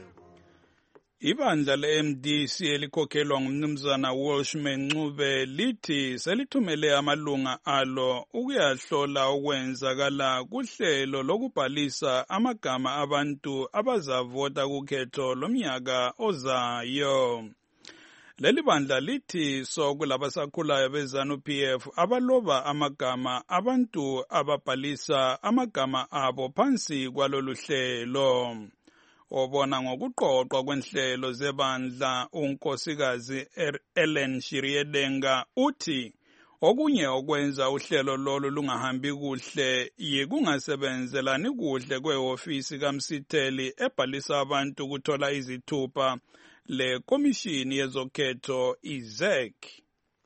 Ibandla le-M D C elikhokhelwa ngumnumzana Welshman Ncube lithi selithumele amalunga alo ukuyahlola okwenzakala kuhlelo lokubhalisa amagama abantu abazavota kukhetho lomnyaka ozayo. Leli bandla lithi sokulabasakhulayo beZanu-P F abaloba amagama abantu ababhalisa amagama abo phansi kwalolu hlelo. Obona ngokuqoqwa kwenhlelo zebandla unkosikazi Ellen Shiriedenga uthi okunye okwenza uhlelo lolu lungahambi kuhle yikungasebenzelani kuhle kwehofisi kaMsitheli ebhalisa abantu kuthola izithupha le komishini yezokhetho I-Z E C.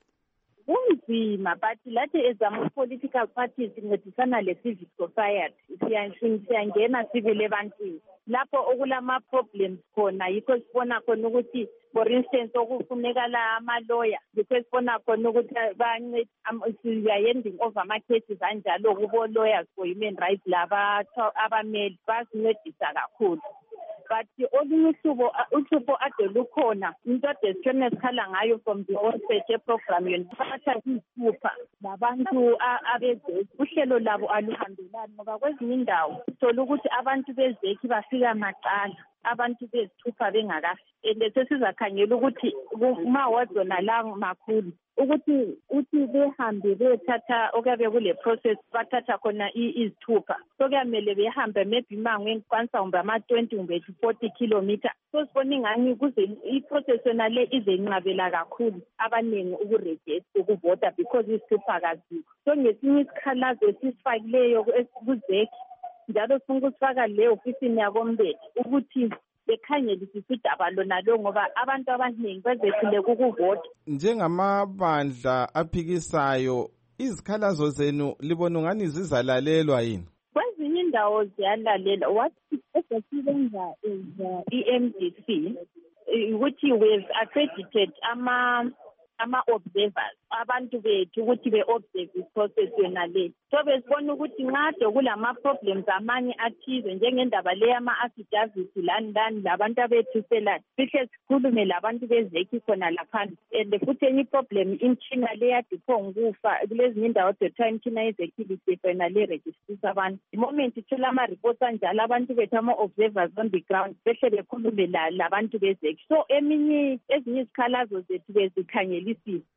Unzima but lathi ezama political parties incedisana le civic society siyangena sibile ebantwini lapho okulama problems khona yikho sibona khona ukuthi for instance okufuneka la ama lawyer yikho sibona khona ukuthi bancede siya ending over ama cases anjalo kubo lawyers for human rights laba abameli basincedisa kakhulu but olunye uhlupho uhlupho ade lukhona into ade sithone sikhala ngayo from the onset yeprogram yona bathatha isithupha labantu abezeki uhlelo labo aluhambelani ngoba kwezinye indawo uthola ukuthi abantu bezeki bafika maqala abantu bezithupha bengakafiki ende sesizakhangela ukuthi uma wazona la makhulu ukuthi uthi behambe bethatha okabe kule process bathatha khona izithupha so kuyamele behambe maybe mangwe kwanisa umba ama twenty umbe forty kilometer so sibona ingani kuze iprocess yona le izenqabela kakhulu abaningi ukuregister ukuvota because izithupha kazikho so ngesinye isikhalazo esisifakileyo kuzeki njalo sifuna ukusifaka le ofisini yakombele ukuthi bekhangelisisa udaba lona lo ngoba abantu abaningi bezethile ukuvota. Njengamabandla aphikisayo izikhalazo zenu libona ngani zizalalelwa yini? Kwezinye indawo ziyalalelwa. What esisebenza is E M D C ukuthi we've accredited ama ama observers abantu bethu ukuthi be observe the process yona le so besibona ukuthi ngade kulama problems amanye athize njengendaba le yama affidavit lani lani labantu abethu selani sihle sikhulume labantu bezeki khona lapha and futhi enye problem imchina le yadiphonga kufa kulezinye indawozethu imchina yezekilisi yona le register abantu the moment ithola ama reports anjalo abantu bethu ama observers on the ground behle bekhulume labantu bezeki so eminye ezinye izikhalazo zethu bezikhangela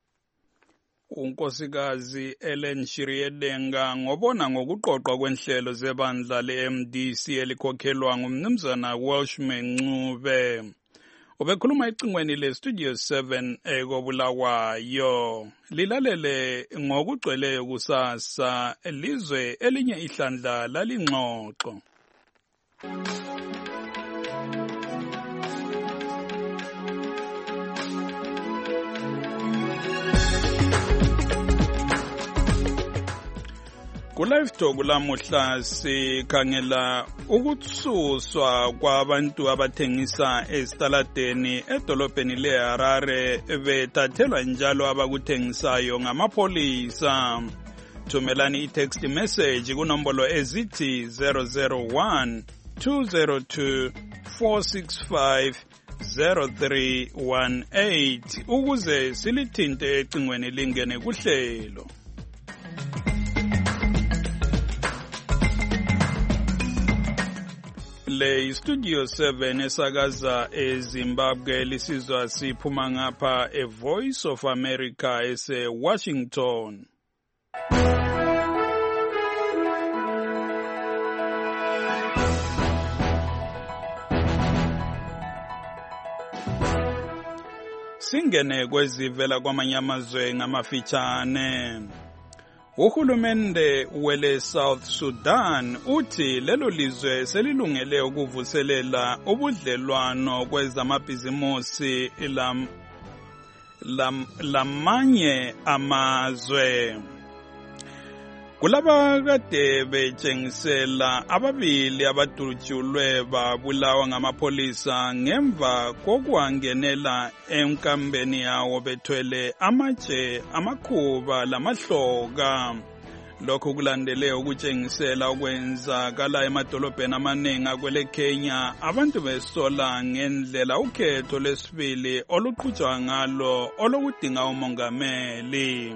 unkosikazi Ellen Shiriedenga ngobona ngokuqoqwa kwenhlelo zebandla le-M D C elikhokhelwa ngumnumzana Welshman Ncube ubekhuluma ecingweni le-Studio seven ekobulawayo lilalele ngokugcweleyo kusasa lizwe elinye ihlandla lalingxoxo. Ku-Live Talk lamuhla sikhangela ukutsuswa kwabantu abathengisa esitaladeni edolobheni leHarare bethathelwa njalo abakuthengisayo ngamapholisa. Thumelani i-text message kunombolo ezithi zero zero one two zero two four six five zero three one eight ukuze silithinte ecingweni lingene kuhlelo. Le Studio seven esakaza eZimbabwe lisizwa siphuma ngapha e Voice of America ese Washington. Singene kwezivela kwamanye amazwe ngamafitshane. Uhulumende wele South Sudan uthi lelo lizwe selilungele ukuvuselela ubudlelwano kwezamabhizimusi lam, lam, lamanye amazwe. Kulaba kade betshengisela ababili abadutshulwe babulawa ngamapholisa ngemva kokwangenela enkambeni yawo bethwele amatshe amakhuba lamahloka. Lokho kulandele ukutshengisela okwenzakala emadolobheni amaningi akwele Kenya abantu besola ngendlela ukhetho lesibili oluqhutshwa ngalo olokudinga umongameli.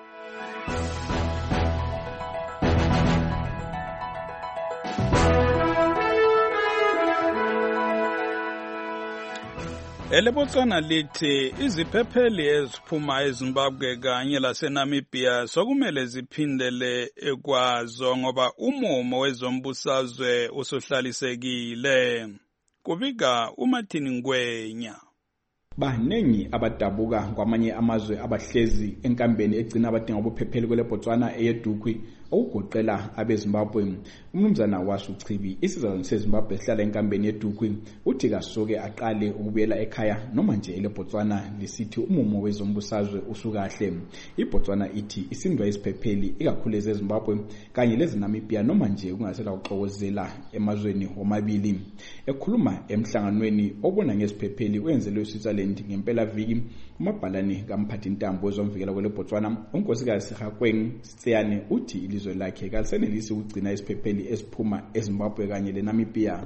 Elebotswana lithi iziphepheli eziphuma eZimbabwe kanye laseNamibia sokumele ziphindele ekwazo ngoba umumo wezombusazwe usuhlalisekile. Kubika uMartin Ngwenya. Baningi abadabuka kwamanye amazwe abahlezi enkambeni egcina abadinga ubuphepheli kwele Botswana eyeDukwi okugoqela abeZimbabwe. Umnumzana wasuchibi isizwe seZimbabwe sihlala enkambeni yeDukwi uthi kasoke aqale ukubuyela ekhaya noma nje ele Botswana lisithi umumo wezombusazwe usukahle. iBotswana ithi isindwa isiphepheli ikakhulu eZimbabwe kanye leZinamibia noma nje kungasela uxokozela emazweni omabili. Ekhuluma emhlanganweni obona ngesiphepheli wenzelwe Switzerland ngempela viki umabhalani kamphathi intambo wezomvikela kwele Botswana unkosikazi Gakweng Sitseyane uthi ilizwe lakhe kalisenelisi ukugcina isiphepheli esiphuma eZimbabwe kanye leNamibia.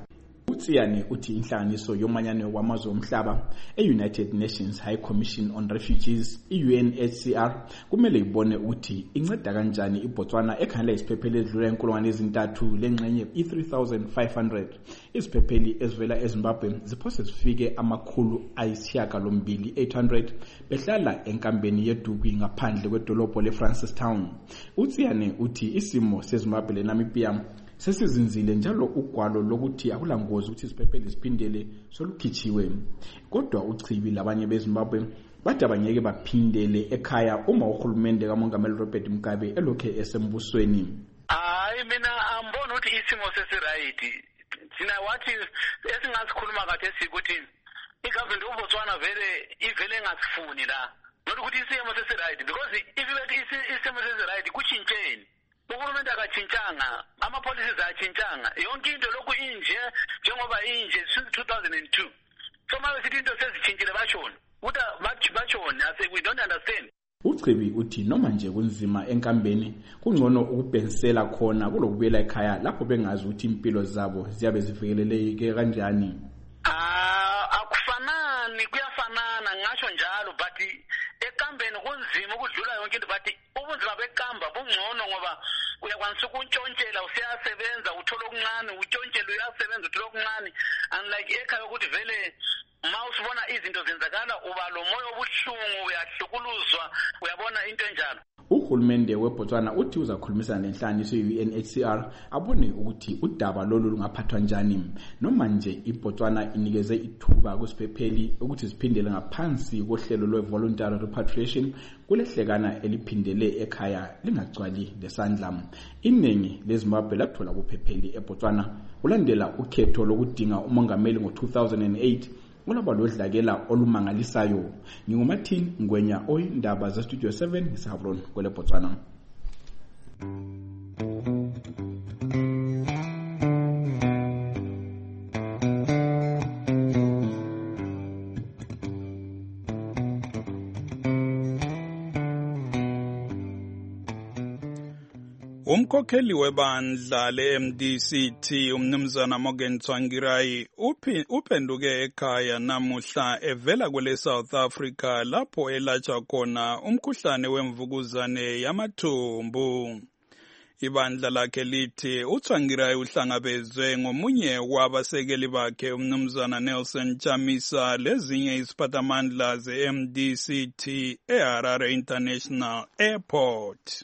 utsiyane uthi inhlanganiso yomanyano wamazwe omhlaba e-United Nations High Commission on Refugees i-U N H C R kumele ibone ukuthi inceda kanjani iBotswana ekhangela isiphepheli edlula inkulungwane ezintathu lengxenye i-three thousand five hundred iziphepheli ezivela eZimbabwe ziphose zifike amakhulu ayisishiyagalombili eight hundred behlala enkambeni yeDukwi ngaphandle kwedolobho leFrancistown. Utsiyane uthi isimo seZimbabwe leNamibia sesizinzile njalo ugwalo lokuthi akulangozi ukuthi isiphepheli siphindele solukhichiwe. Kodwa uchibi labanye beZimbabwe bathi abanyeke baphindele ekhaya uma uhulumende kaMongameli Robert Mugabe elokhe esembusweni. Hayi mina ambona ukuthi isimo sesiright. Thina wathi esingasikhuluma kade sikuthi igovernment uBotswana vele ivele engasifuni la. Not ukuthi isimo sesiright because if isimo sesiright kuchintsheni. Uhulumende akachintshanga, ama-policies achintshanga, yonke into lokhu inje njengoba inje since two thousand two. So manje sithi into sezitshintshile bashona. Ukuthi bashona, I say we don't understand. Uchibi uthi noma nje kunzima enkambeni kungcono ukubhensela khona kulokubuyela ekhaya lapho bengazi ukuthi impilo zabo ziyabe zivikeleleke kanjani. Ah akufanani kuyafanana ngasho njalo but ekambeni kunzima ukudlula yonke into but ubunzima bekamba bungcono ngoba uyakwanisa ukuntshontshela usiyasebenza uthola okuncane untshontshelwe uyasebenza uthola okuncane unlike ekhaya ukuthi vele mawusibona izinto zenzakala uba lo moyo obuhlungu uyahlukuluzwa uyabona into enjalo. Uhulumende weBotswana uthi uzakhulumisana nenhlanganiso ye-U N H C R abone ukuthi udaba lolu lungaphathwa njani noma nje iBotswana inikeze ithuba kusiphepheli ukuthi siphindele ngaphansi kohlelo lwe-voluntary repatriation kulehlekana eliphindele ekhaya lingagcwali lesandla. Iningi leZimbabwe lathola ubuphepheli eBotswana ulandela ukhetho lokudinga umongameli ngo two thousand eight ulaba lodlakela olumangalisayo. NginguMartin Ngwenya oyindaba za Studio seven ngisahabron kwele Botswana. Umkhokheli webandla le-M D C T umnumzana Morgan Tsvangirai uphenduke ekhaya namuhla evela kwele South Africa lapho elatshwa khona umkhuhlane wemvukuzane yamathumbu. Ibandla lakhe lithi uTsvangirai uhlangabezwe ngomunye wabasekeli bakhe umnumzana Nelson Chamisa lezinye iziphathamandla ze-M D C T eHarare International Airport.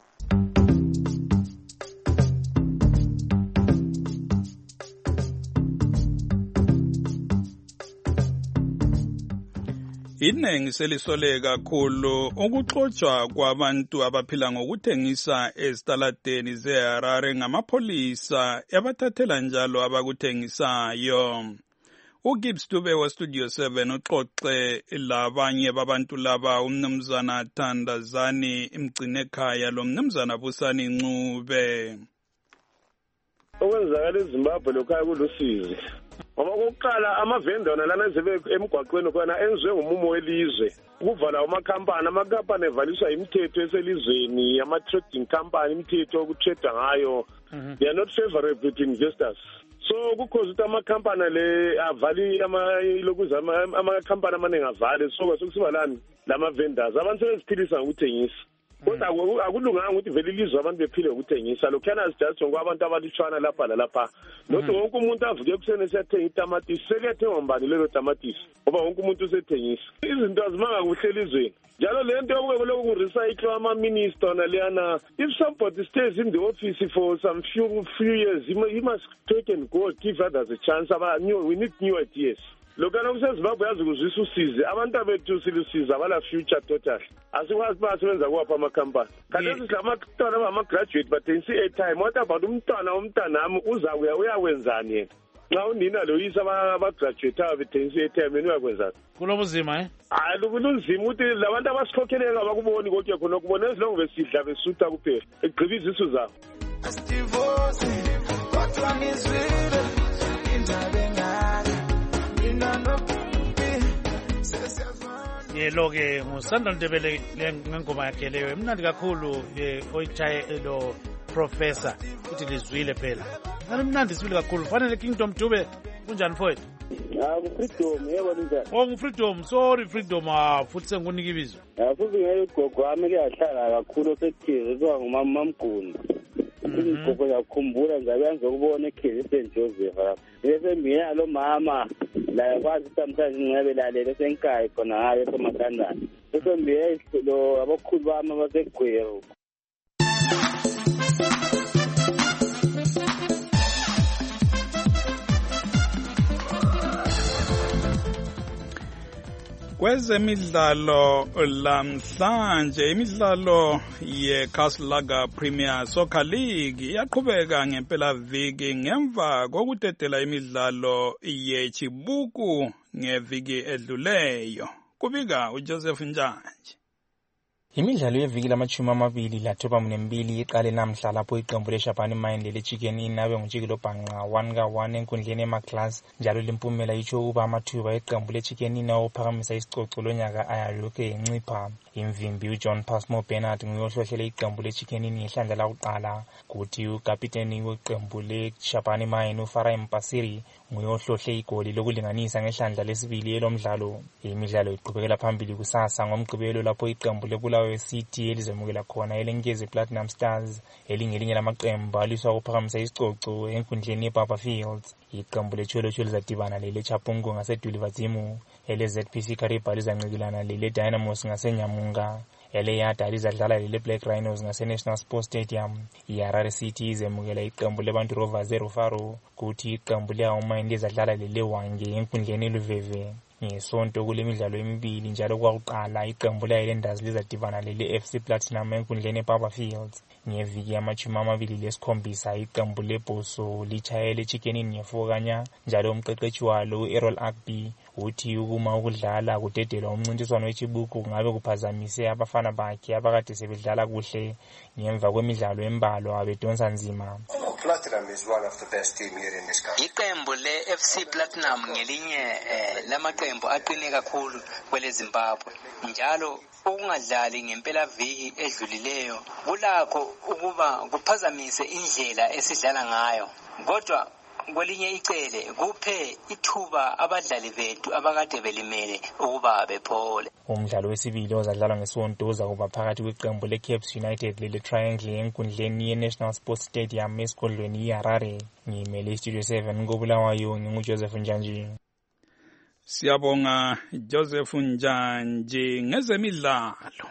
Inengi selisole kakhulu ukuxotsha kwabantu abaphila ngokuthengisa ezitaladeni zeHarare ngamapholisa abathathela njalo abakuthengisayo. uGibbs Dube wa Studio seven uxoxe labanye babantu laba umnumzana Thandazani imgcine ekhaya lo mnumzana Busani Ncube. Okwenzakala eZimbabwe lokhaya kulusizi. Ngoba kokuqala amavendor lana ezebe emgwaqweni khona enziwe ngumumo welizwe. Ukuvala amakhampani, amakhampani evaliswa imithetho eselizweni, ama trading company imithetho okutrade ngayo. They are not favorable to investors. So because ukuthi amakhampani le avali ama lokuza amakhampani amaningi avale so kwasekusiba lani lama vendors abantu sebeziphilisa ngokuthengisa. Kodwa akulunganga ukuthi vele ilizwe abantu bephile ngokuthengisa lokhana just ngoba abantu abalutshwana lapha lapha nothi wonke umuntu avuke ekuseni siyathenga itamatisi sekethe ngombani lelo tamatisi ngoba wonke umuntu usethengisa izinto azimanga kuhle elizweni njalo le nto yokuloku kurecycle ama minister naleyana if somebody stays in the office for some few few years he must take and go give others a chance aba new we need new ideas. Lokana kuseZimbabwe yazi kuzwisa usize abantu abethu silusiza abala future total asikwazi basebenza kwapha amakhampani kanti silamatwana bama graduate bathengisa airtime what about umntwana umntanami uzakuya uyakwenzani yena nxa unina loyisa aba graduate abethengisa airtime yena uyakwenzani kulobuzima eh hayi kulunzima ukuthi labantu abasikhokheleyo abakuboni konke khona kubona ezilongo besidla besutha kuphela egqibiza isu zabo Astivose kodwa ngizwile indaba ngani yelo ke ngusanda Ndebele ngengoma yakhe leyo emnandi kakhulu oyitshaye lo professor uthi lizwile phela ngani mnandi sibili kakhulu fanele Kingdom Dube kunjani mfowethu? Ah, Freedom yebo njani? Oh, ngu-Freedom, sorry Freedom, ah futhi sengunika ibizo. Ah, futhi ngeke ugogo wami ke yahlala kakhulu sekuthiwa ngumama Mguni. Ugogo yakukhumbula nje ayenza ukubona ekhaya eSaint Joseph. Bese mina lo mama la kwazi sometimes ngebe lalele senkayi khona hayi esemakandani. Bese mbiye lo abakhulu bami basegwero. Kwezemidlalo lamhlanje imidlalo yeCastle Lager Premier Soccer League iyaqhubeka ngempela viki ngemva kokudedela imidlalo yechibuku ngeviki edluleyo. Kubika uJoseph Njanje. Imidlalo yeviki lamachumi amabili lathoba munembili iqale namhla lapho iqembu leShabani Mind leChicken inabe ngujikilo bhanqa one ka one enkundleni emaClass njalo lempumela icho uba amathuba eqembu leChicken ina ophakamisa isicoco lonyaka ayalokhe encipha. Imvimbi uJohn Passmore Bernard nguyohlohlele iqembu leChicken ngehlandla lakuqala kuthi ukapiteni weqembu leShabani Mind uFarai Mpasiri nguyohlohle igoli lokulinganisa ngehlandla lesibili elomdlalo. Imidlalo iqhubekela phambili kusasa ngomgqibelo lapho iqembu lebulawayo City elizemukela khona elenkezi Platinum Stars elingelinye lamaqembu aliswa ukuphakamisa isicoco enkundleni yeBaba Fields. Iqembu leCholocholo lizadibana lele Chapungu ngaseDulivazimu, ele Z P C Kariba lizancikilana lele Dynamos ngaseNyamunga, ele Yada lizadlala lele Black Rhinos ngaseNational Sports Stadium. iHarare City izemukela iqembu leBantu Rovers eRufaro kuthi iqembu leHawumaindi lizadlala lele Hwange enkundleni Luveve. Ngesonto kule midlalo emibili njalo kwakuqala iqembu leHighlanders lizadibana lele F C Platinum enkundleni eBaba Fields. Ngeviki yamachumi amabili lesikhombisa iqembu leBhoso lichayele eChicken ngefokanya njalo umqeqeshi walo uErrol Agby uthi ukuma ukudlala kudedelwa umncintiswano wechibuku ngabe kuphazamise abafana bakhe abakade sebedlala kuhle ngemva kwemidlalo embalwa abedonsa nzima. Platinum is one of the best team here in this country. Iqembu le F C Platinum ngelinye eh, lamaqembu aqine kakhulu kwele Zimbabwe. Njalo ukungadlali ngempela viki edlulileyo kulakho ukuba kuphazamise indlela esidlala ngayo. Kodwa kwelinye icele kuphe ithuba abadlali bethu abakade belimele ukuba bephole. Umdlalo wesibili ozadlalwa ngesonto uzakuba phakathi kweqembu leCaps United lele Triangle enkundleni yeNational Sports Stadium esigodlweni iHarare. Ngimele Studio seven ngobulawayo nginguJoseph Njanje. Siyabonga Joseph Njanje ngezemidlalo.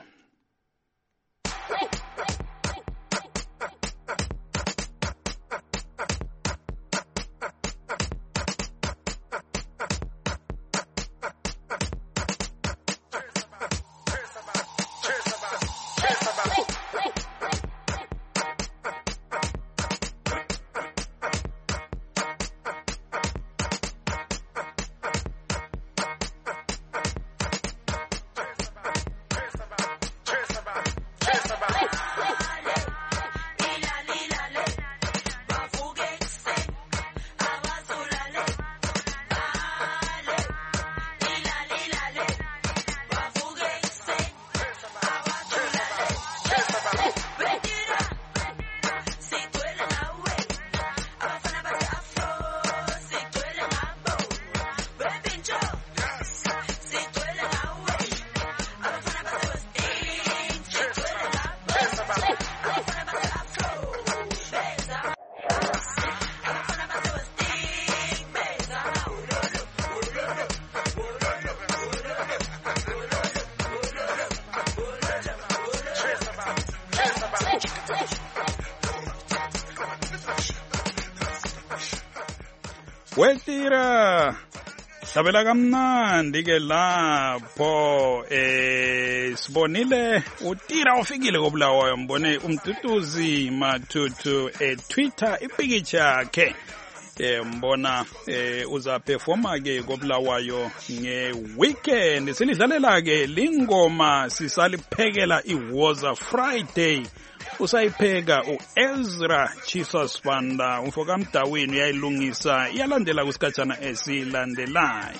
Wetira hlabela kamnandi ke lapho eh sibonile utira ufikile kobulawayo mbone umduduzi Matutu e Twitter ipicture yakhe eh mbona eh uza performa ke kobulawayo nge weekend silidlalela ke lingoma sisaliphekela iWoza Friday usayipheka uEzra Jesus Banda umfoka Mdawini uyayilungisa iyalandela kusikhatshana esilandelayo.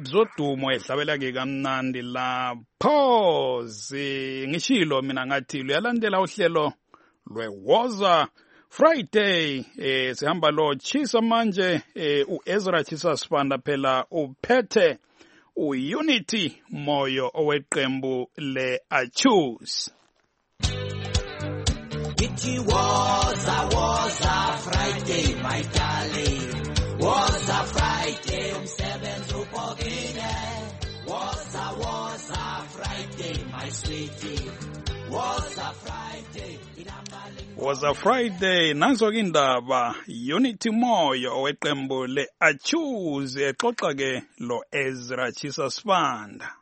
zodumo edlabela ke kamnandi lapho ngishilo mina ngathi luyalandela uhlelo lweWoza Friday. eh sihamba lo Chisa manje eh uEzra Chisa Sibanda phela uphethe uUnity Moyo oweqembu leAchoose. It was a was a Friday, my darling. Was a Friday, umsebenzi upokile. Was a was a Friday, my sweetie. Was a Friday. Was a Friday. Nazo indaba Unity Moyo oweqembu leAchoose exoxa ke lo Ezra Chisa Sibanda.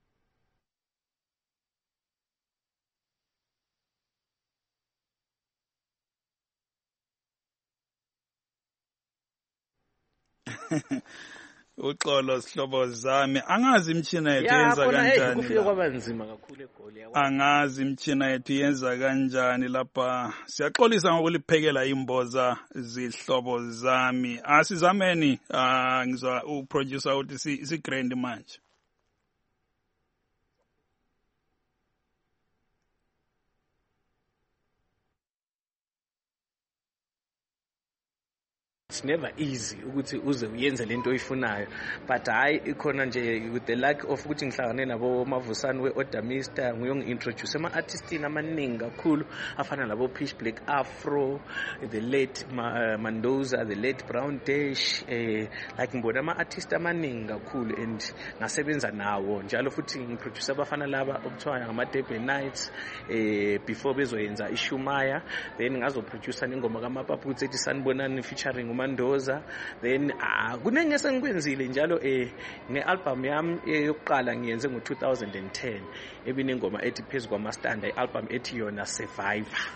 Uxolo sihlobo zami, angazi imtshina yethu yenza kanjani. Kufike kwabanzima kakhulu egoli yakho. Angazi imtshina yethu yenza kanjani lapha. Siyaxolisa ngokuliphekela imboza zihlobo zami. Asizameni ah ngizwa uproducer uthi si, si grand manje. It's never easy ukuthi uze uyenze lento oyifunayo, but hayi ikhona nje with the luck of ukuthi ngihlangane nabo Mavusani weOdamista nguyongi introduce ama artists amaningi kakhulu afana labo Pitch Black Afro, the late uh, Mandoza, the late Brown Dash, eh like ngibona ama artists amaningi kakhulu and ngasebenza nawo njalo futhi ngiproduce abafana laba okuthiwa ngama Durban Nights eh before bezoyenza iShumaya, then ngazo producer ingoma kaMapaputsi ethi sanibonani featuring Mandoza, then ah kunenge sengikwenzile njalo eh nealbum yami yokuqala ngiyenze ngo two thousand ten ebinengoma ethi phezulu kwamastanda, ialbum ethi yona Survivor.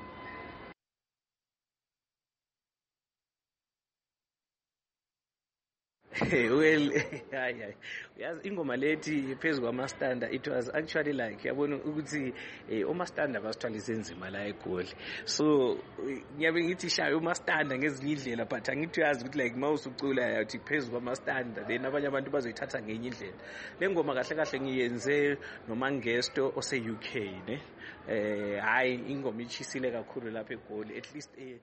Well, hayi yazi ingoma lethi phezulu kwamastanda, it was actually like yabona ukuthi eh omastanda basithwalise enzima la eGoli, so ngiyabe ngithi shaya omastanda ngezinye indlela, but angithi uyazi ukuthi like mawusucula yathi phezulu kwamastanda then abanye abantu bazoyithatha ngenye indlela. Le ngoma kahle kahle ngiyenze noMangesto ose U K ne eh hayi ingoma ichisile kakhulu lapha eGoli, at least eh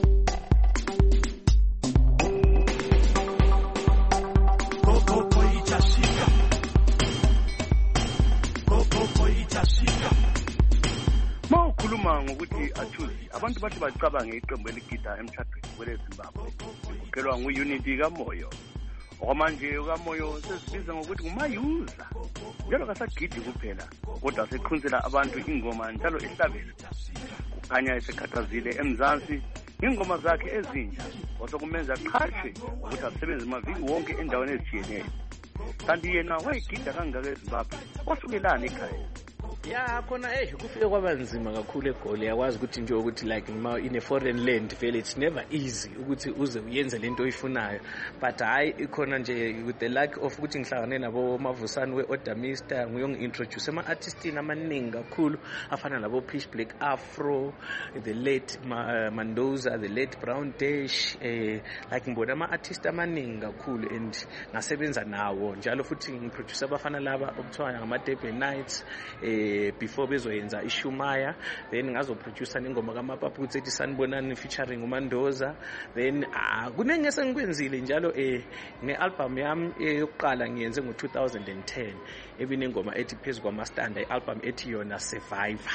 Mawukhuluma ngokuthi Achoose abantu bathi bacabange iqembu eligida emshadweni kwele Zimbabwe kukelwa nguUnity kaMoyo. Okwamanje kaMoyo sesibiza ngokuthi ngumayuza njalo kasagidi kuphela kodwa seqhunzela abantu ingoma njalo ehlabela kukhanya esekhathazile eMzansi ingoma zakhe ezintsha osokumenza qhashe ukuthi asebenze amaviki wonke endaweni ezitshiyeneyo. Kanti yena wayigida kangaka eZimbabwe wasukelana ekhaya. Yeah, khona eh kufike kwabanzima kakhulu eGoli, yakwazi ukuthi nje ukuthi like ma in a foreign land vele it's never easy ukuthi uze uyenze lento oyifunayo, but hayi ikhona nje with the luck of ukuthi ngihlangane nabo Mavusani weOdamista nguyongi introduce ama artists amaningi kakhulu afana labo Pitch Black Afro, the late uh, Mandoza, the late Brown Dash, eh like ngibona ama artists amaningi kakhulu and ngasebenza nawo njalo futhi ngiproduce abafana laba okuthiwa ngama Durban Nights eh before bezoyenza iShumaya, then ngazo producer ingoma kaMapaputsi ethi sanibonani featuring uMandoza, then ah kunenge sengikwenzile njalo eh nealbum yami yokuqala ngiyenze ngo two thousand ten ebinengoma ethi phezulu kwamastanda, ialbum ethi yona Survivor.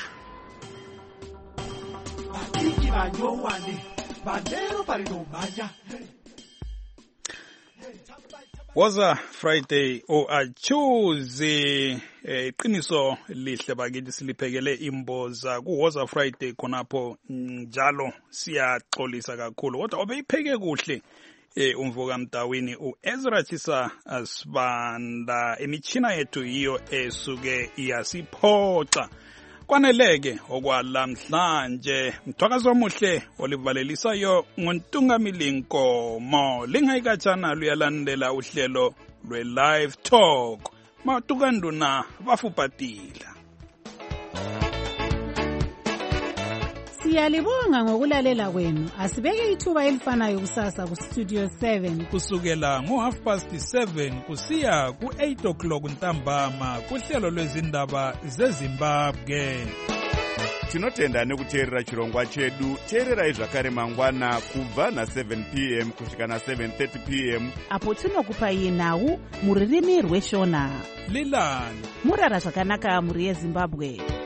Batiki banyowane bandero parinomanya. Was a Friday o Achoose iqiniso lihle bakithi siliphekele imboza ku Was a Friday khonapho njalo siyaxolisa kakhulu kodwa obeyipheke kuhle eh umvuka Mdawini uEzra Chisa Sibanda. Imichina yethu iyo esuke iyasiphoxa kwaneleke okwalamhlanje. Mthwakazi omuhle olivalelisayo ngontungamili Nkomo. Lingayikatshana luyalandela uhlelo lwe live talk matukanduna bafupatila. Siyalibonga ngokulalela kwenu. Asibeke ithuba elifanayo kusasa ku Studio seven kusukela ngo half past seven kusiya ku eight o'clock ntambama kuhlelo lwezindaba zeZimbabwe. Tinotenda nekuteerera chirongwa chedu. Teererai zvakare mangwana kubva na seven p m kusvika na seven thirty p m apo tinokupai nhau muririmi rweshona. Lilani murara zvakanaka muri yeZimbabwe.